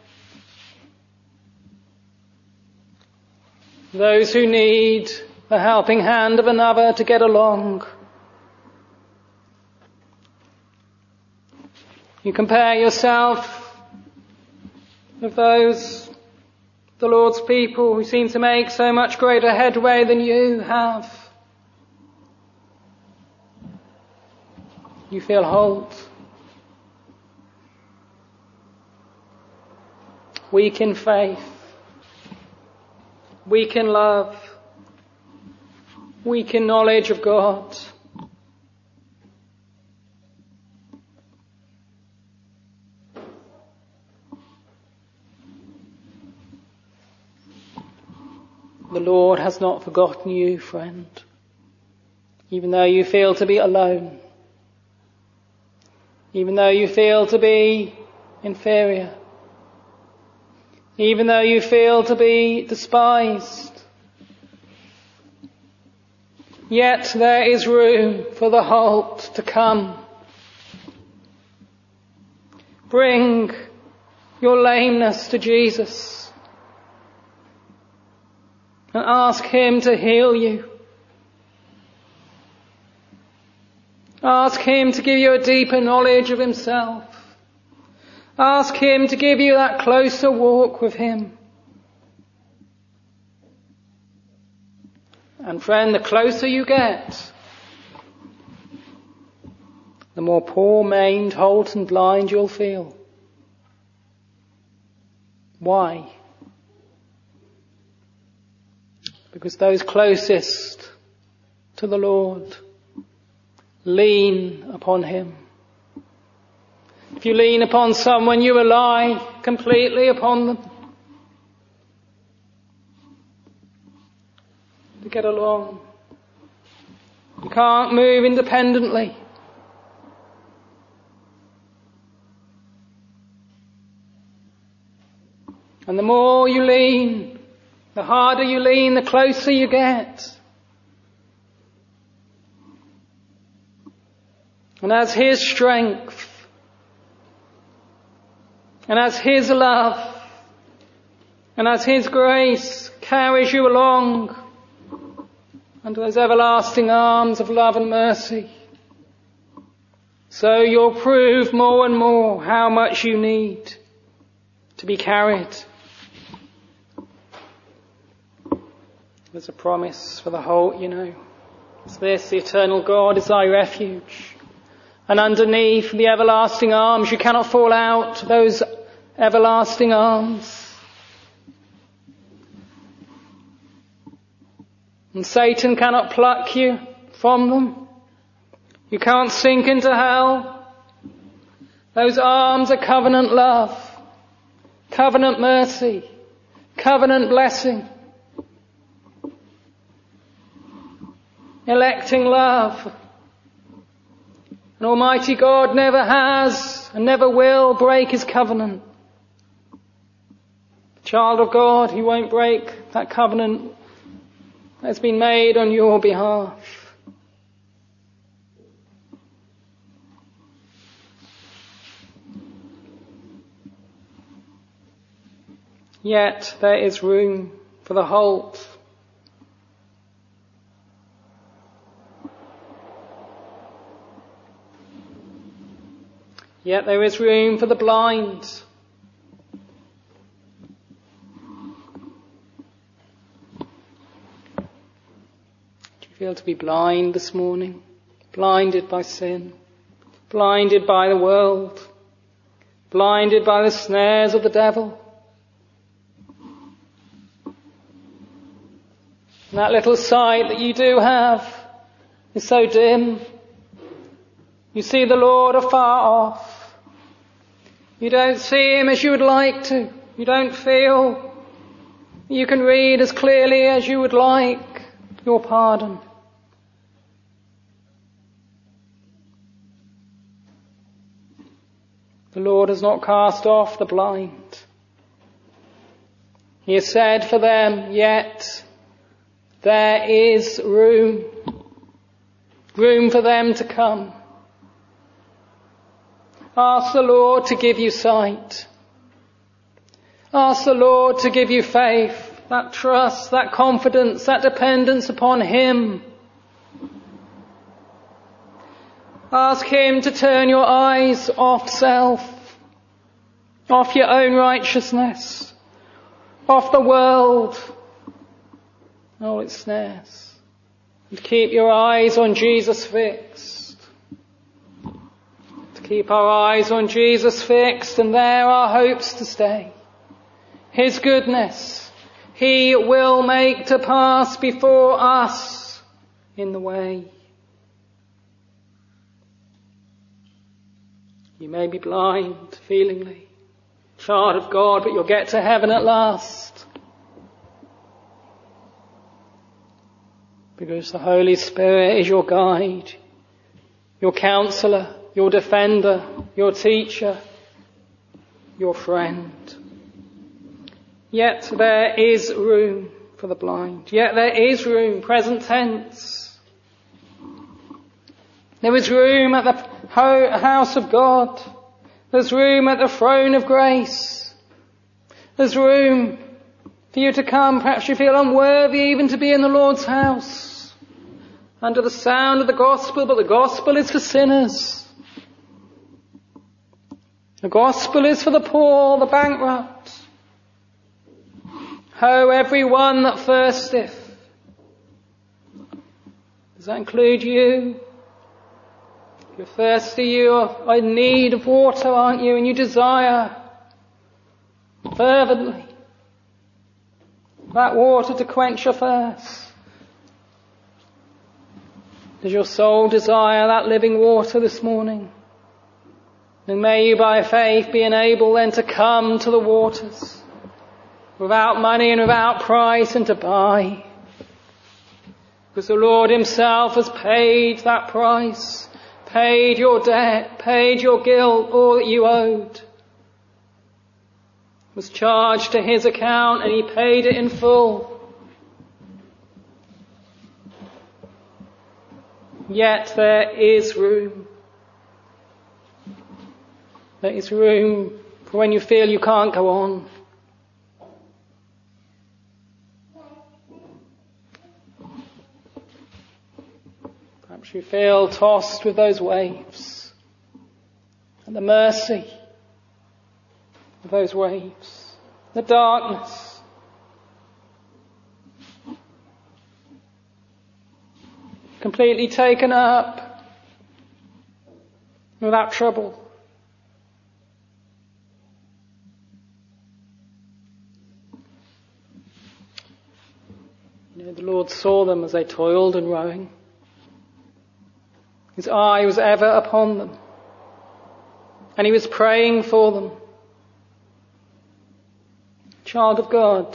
those who need the helping hand of another to get along. You compare yourself with those, the Lord's people, who seem to make so much greater headway than you have. You feel halt, weak in faith, weak in love, weak in knowledge of God. The Lord has not forgotten you, friend, even though you feel to be alone, even though you feel to be inferior, even though you feel to be despised. Yet there is room for the halt to come. Bring your lameness to Jesus and ask Him to heal you. Ask Him to give you a deeper knowledge of Himself. Ask Him to give you that closer walk with Him. And friend, the closer you get, the more poor, maimed, halt and blind you'll feel. Why? Because those closest to the Lord lean upon Him. If you lean upon someone, you rely completely upon them to get along. You can't move independently. And the more you lean, the harder you lean, the closer you get. And as His strength, and as His love, and as His grace carries you along under those everlasting arms of love and mercy. So you'll prove more and more how much you need to be carried. There's a promise for the whole, you know. It's this: the eternal God is thy refuge. And underneath the everlasting arms, you cannot fall out those everlasting arms. And Satan cannot pluck you from them. You can't sink into hell. Those arms are covenant love, covenant mercy, covenant blessing, electing love. And Almighty God never has and never will break his covenant. Child of God, he won't break that covenant that's been made on your behalf. Yet there is room for the halt. Yet there is room for the blind. Do you feel to be blind this morning? Blinded by sin, blinded by the world, blinded by the snares of the devil. And that little sight that you do have is so dim. You see the Lord afar off. You don't see him as you would like to. You don't feel you can read as clearly as you would like your pardon. The Lord has not cast off the blind. He has said for them, yet there is room, room for them to come. Ask the Lord to give you sight. Ask the Lord to give you faith, that trust, that confidence, that dependence upon him. Ask him to turn your eyes off self, off your own righteousness, off the world, all its snares, and keep your eyes on Jesus fixed. Keep our eyes on Jesus fixed, and there are hopes to stay. His goodness, he will make to pass before us in the way. You may be blind, feelingly, child of God, but you'll get to heaven at last. Because the Holy Spirit is your guide, your counsellor, your defender, your teacher, your friend. Yet there is room for the blind. Yet there is room, present tense. There is room at the house of God. There's room at the throne of grace. There's room for you to come. Perhaps you feel unworthy even to be in the Lord's house, under the sound of the gospel, but the gospel is for sinners. The gospel is for the poor, the bankrupt. Ho, every one that thirsteth. Does that include you? If you're thirsty, you are in need of water, aren't you? And you desire fervently that water to quench your thirst. Does your soul desire that living water this morning? And may you by faith be enabled then to come to the waters without money and without price and to buy. Because the Lord himself has paid that price, paid your debt, paid your guilt, all that you owed. Was charged to his account and he paid it in full. Yet there is room. There is room for when you feel you can't go on. As you feel tossed with those waves, and the mercy of those waves, the darkness, completely taken up without trouble. You know, the Lord saw them as they toiled and rowing. His eye was ever upon them, and he was praying for them. Child of God,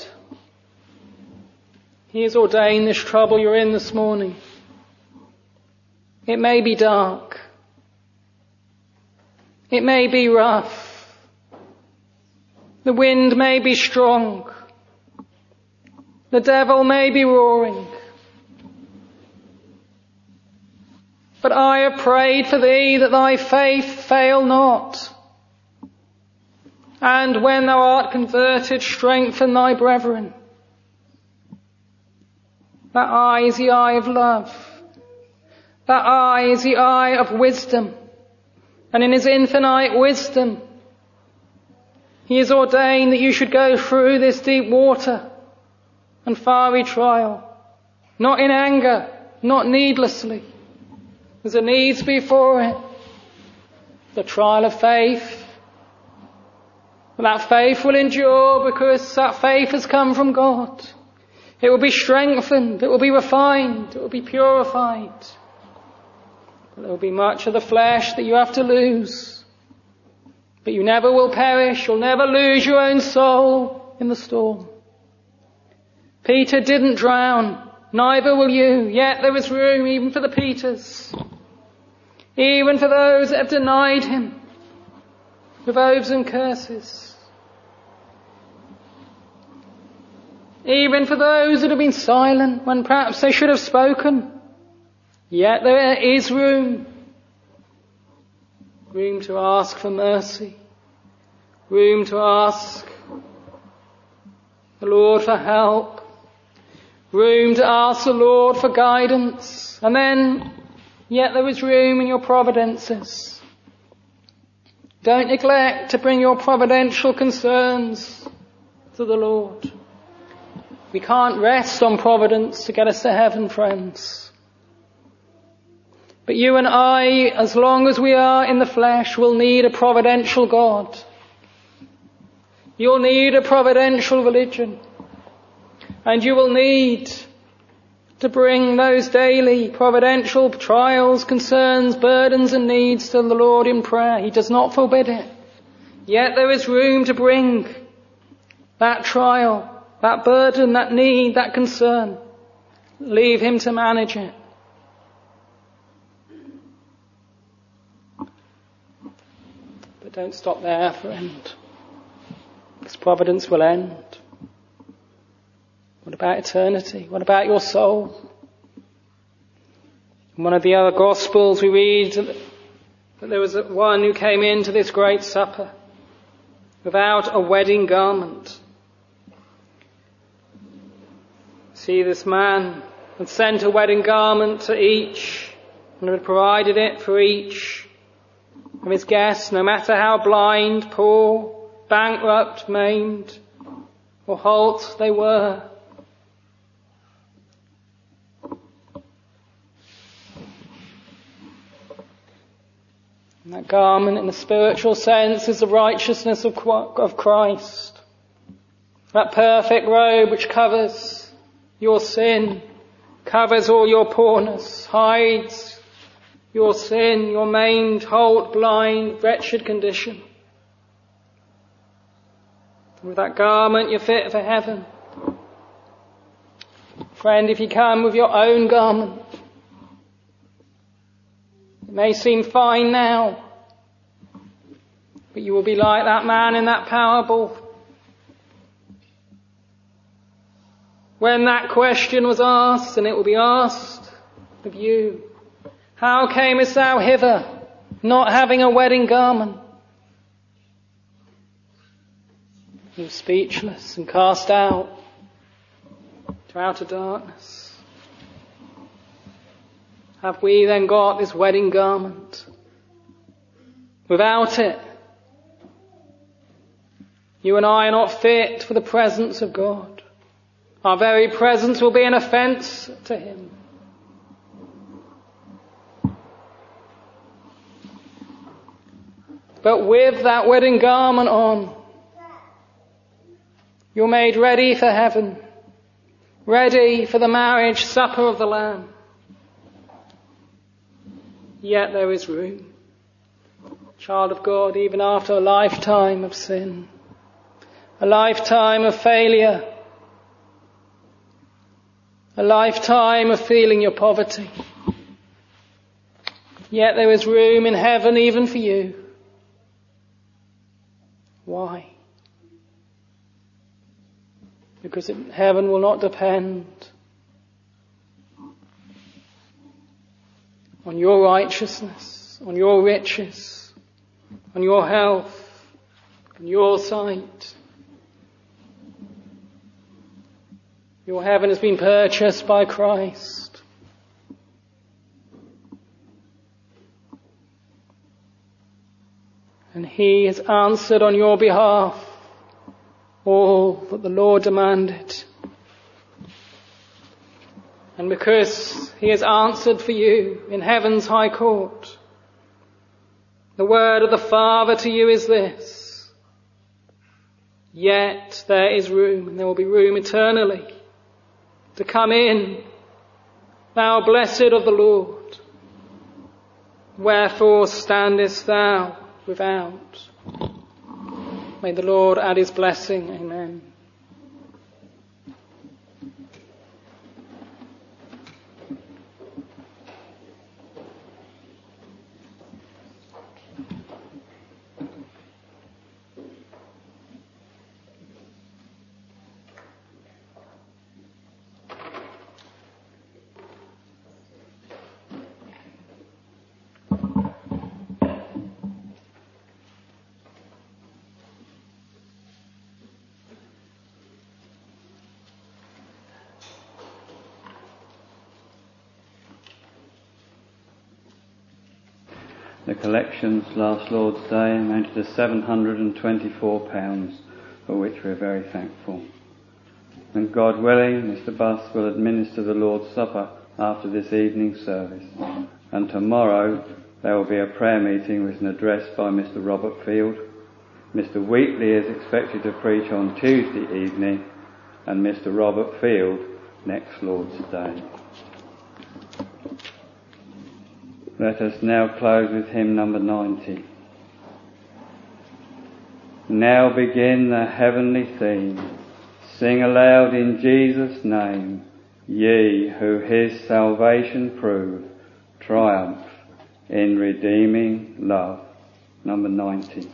he has ordained this trouble you're in this morning. It may be dark. It may be rough. The wind may be strong. The devil may be roaring. But I have prayed for thee that thy faith fail not. And when thou art converted, strengthen thy brethren. That eye is the eye of love. That eye is the eye of wisdom. And in his infinite wisdom, he has ordained that you should go through this deep water and fiery trial. Not in anger, not needlessly. There's a needs before it. The trial of faith. And that faith will endure because that faith has come from God. It will be strengthened. It will be refined. It will be purified. But there will be much of the flesh that you have to lose. But you never will perish. You'll never lose your own soul in the storm. Peter didn't drown. Neither will you. Yet there is room even for the Peters. Even for those that have denied him with oaths and curses. Even for those that have been silent when perhaps they should have spoken. Yet there is room. Room to ask for mercy. Room to ask the Lord for help. Room to ask the Lord for guidance. And then, yet there is room in your providences. Don't neglect to bring your providential concerns to the Lord. We can't rest on providence to get us to heaven, friends. But you and I, as long as we are in the flesh, will need a providential God. You'll need a providential religion. And you will need to bring those daily providential trials, concerns, burdens and needs to the Lord in prayer. He does not forbid it. Yet there is room to bring that trial, that burden, that need, that concern. Leave him to manage it. But don't stop there, friend. Because providence will end. What about eternity? What about your soul? In one of the other Gospels we read that there was one who came into this great supper without a wedding garment. See, this man had sent a wedding garment to each and had provided it for each of his guests, no matter how blind, poor, bankrupt, maimed or halt they were. And that garment in the spiritual sense is the righteousness of of Christ. That perfect robe which covers your sin, covers all your poorness, hides your sin, your maimed, halt, blind, wretched condition. With that garment you're fit for heaven. Friend, if you come with your own garment, it may seem fine now, but you will be like that man in that parable. When that question was asked, and it will be asked of you, how camest thou hither, not having a wedding garment? You were speechless and cast out to outer darkness. have we then got this wedding garment. Without it, you and I are not fit for the presence of God. Our very presence will be an offence to him. But with that wedding garment on, you're made ready for heaven, ready for the marriage supper of the Lamb. Yet there is room. Child of God, even after a lifetime of sin, a lifetime of failure, a lifetime of feeling your poverty, yet there is room in heaven even for you. Why? Because heaven will not depend on your righteousness, on your riches, on your health, on your sight. Your heaven has been purchased by Christ. And he has answered on your behalf all that the Lord demanded. And because he has answered for you in heaven's high court, the word of the Father to you is this: yet there is room, and there will be room eternally to come in, thou blessed of the Lord. Wherefore standest thou without? May the Lord add his blessing. Amen. The collections last Lord's Day amounted to seven hundred twenty-four pounds, for which we are very thankful. And God willing, Mister Buss will administer the Lord's Supper after this evening's service. And tomorrow there will be a prayer meeting with an address by Mister Robert Field. Mister Wheatley is expected to preach on Tuesday evening, and Mister Robert Field next Lord's Day. Let us now close with hymn number ninety. Now begin the heavenly theme. Sing aloud in Jesus' name, ye who his salvation prove, triumph in redeeming love. Number ninety.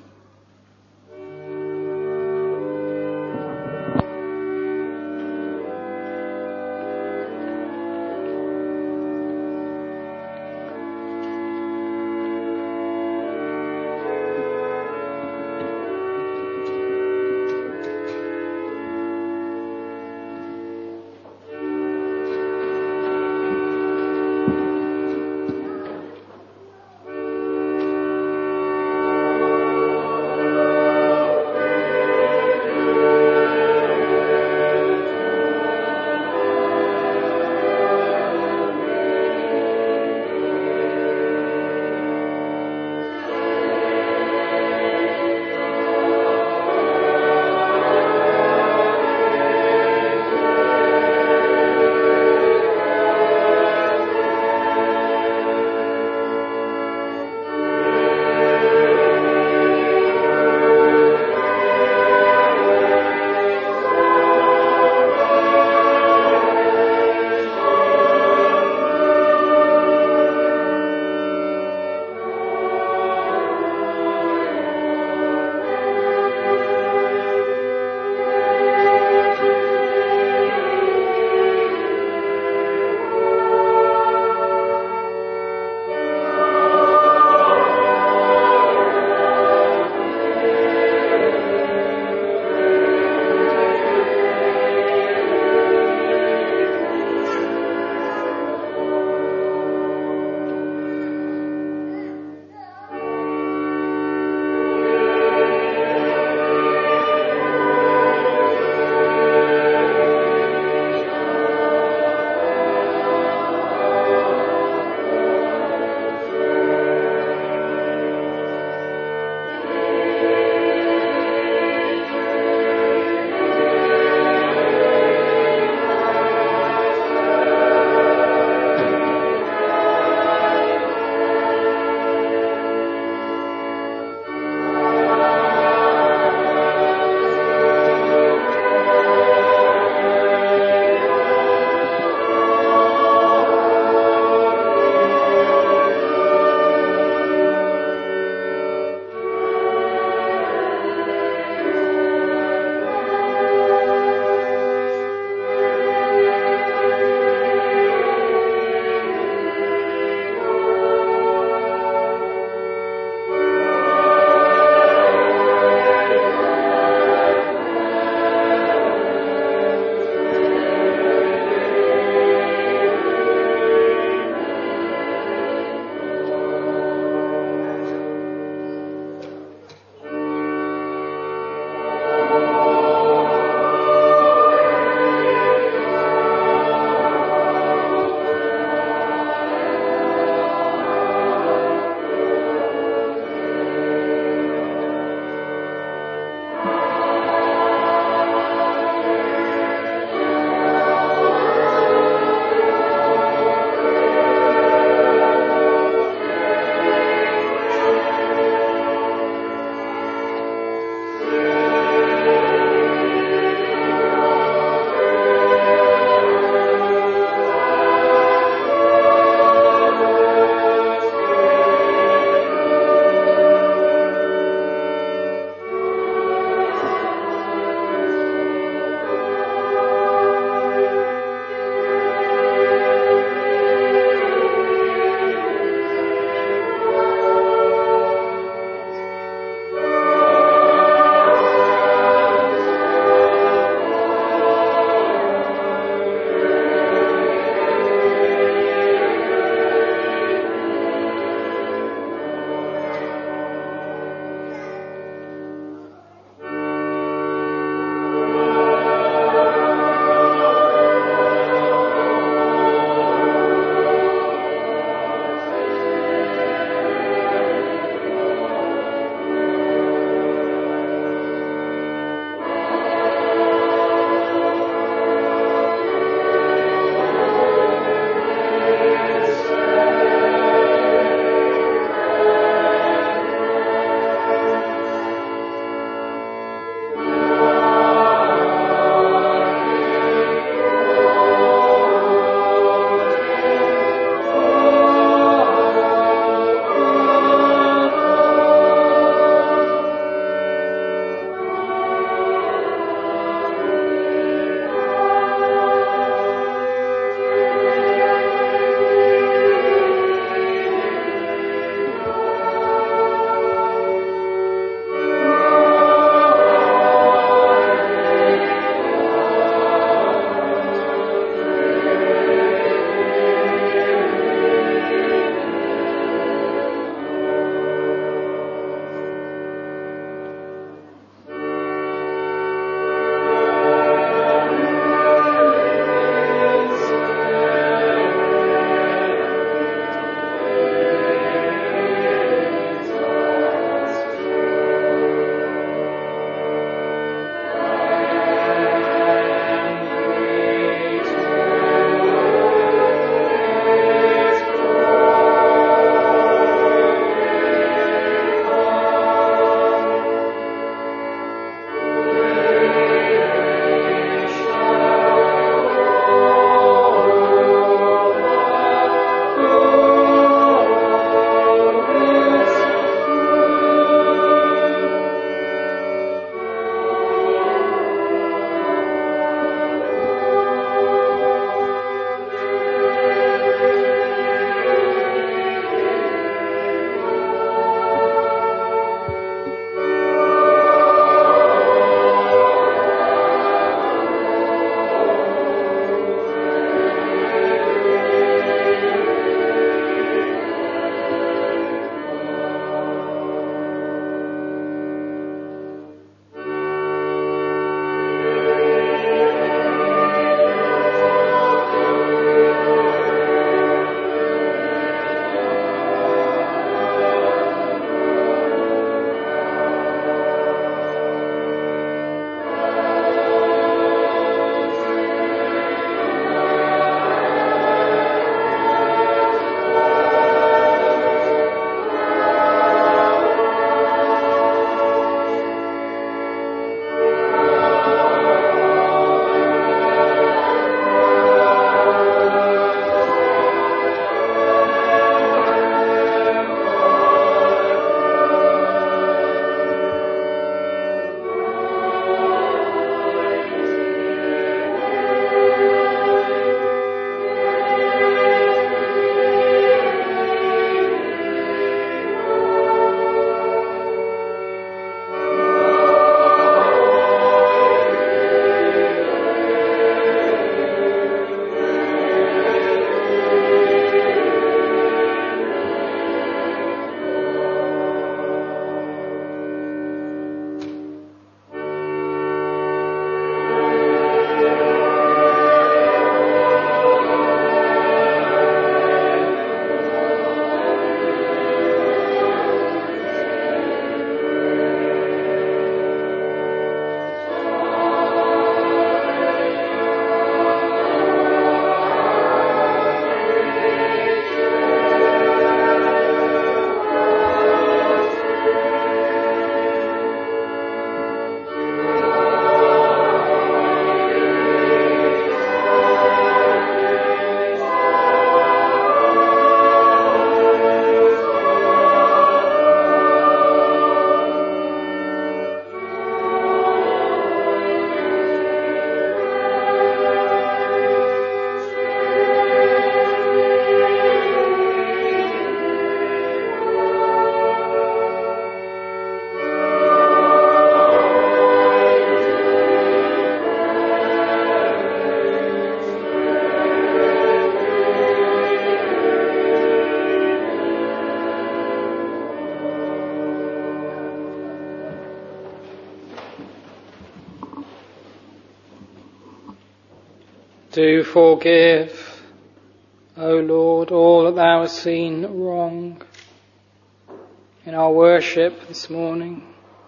Do forgive, O Lord, all that thou hast seen wrong in our worship this morning.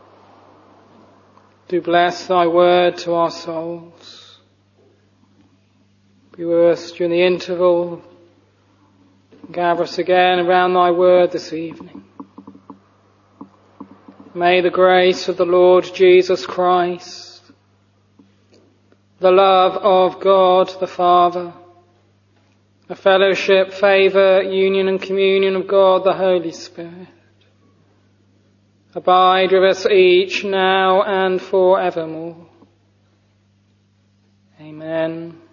Do bless thy word to our souls. Be with us during the interval. Gather us again around thy word this evening. May the grace of the Lord Jesus Christ, the love of God the Father, the fellowship, favour, union and communion of God the Holy Spirit, abide with us each now and forevermore. Amen.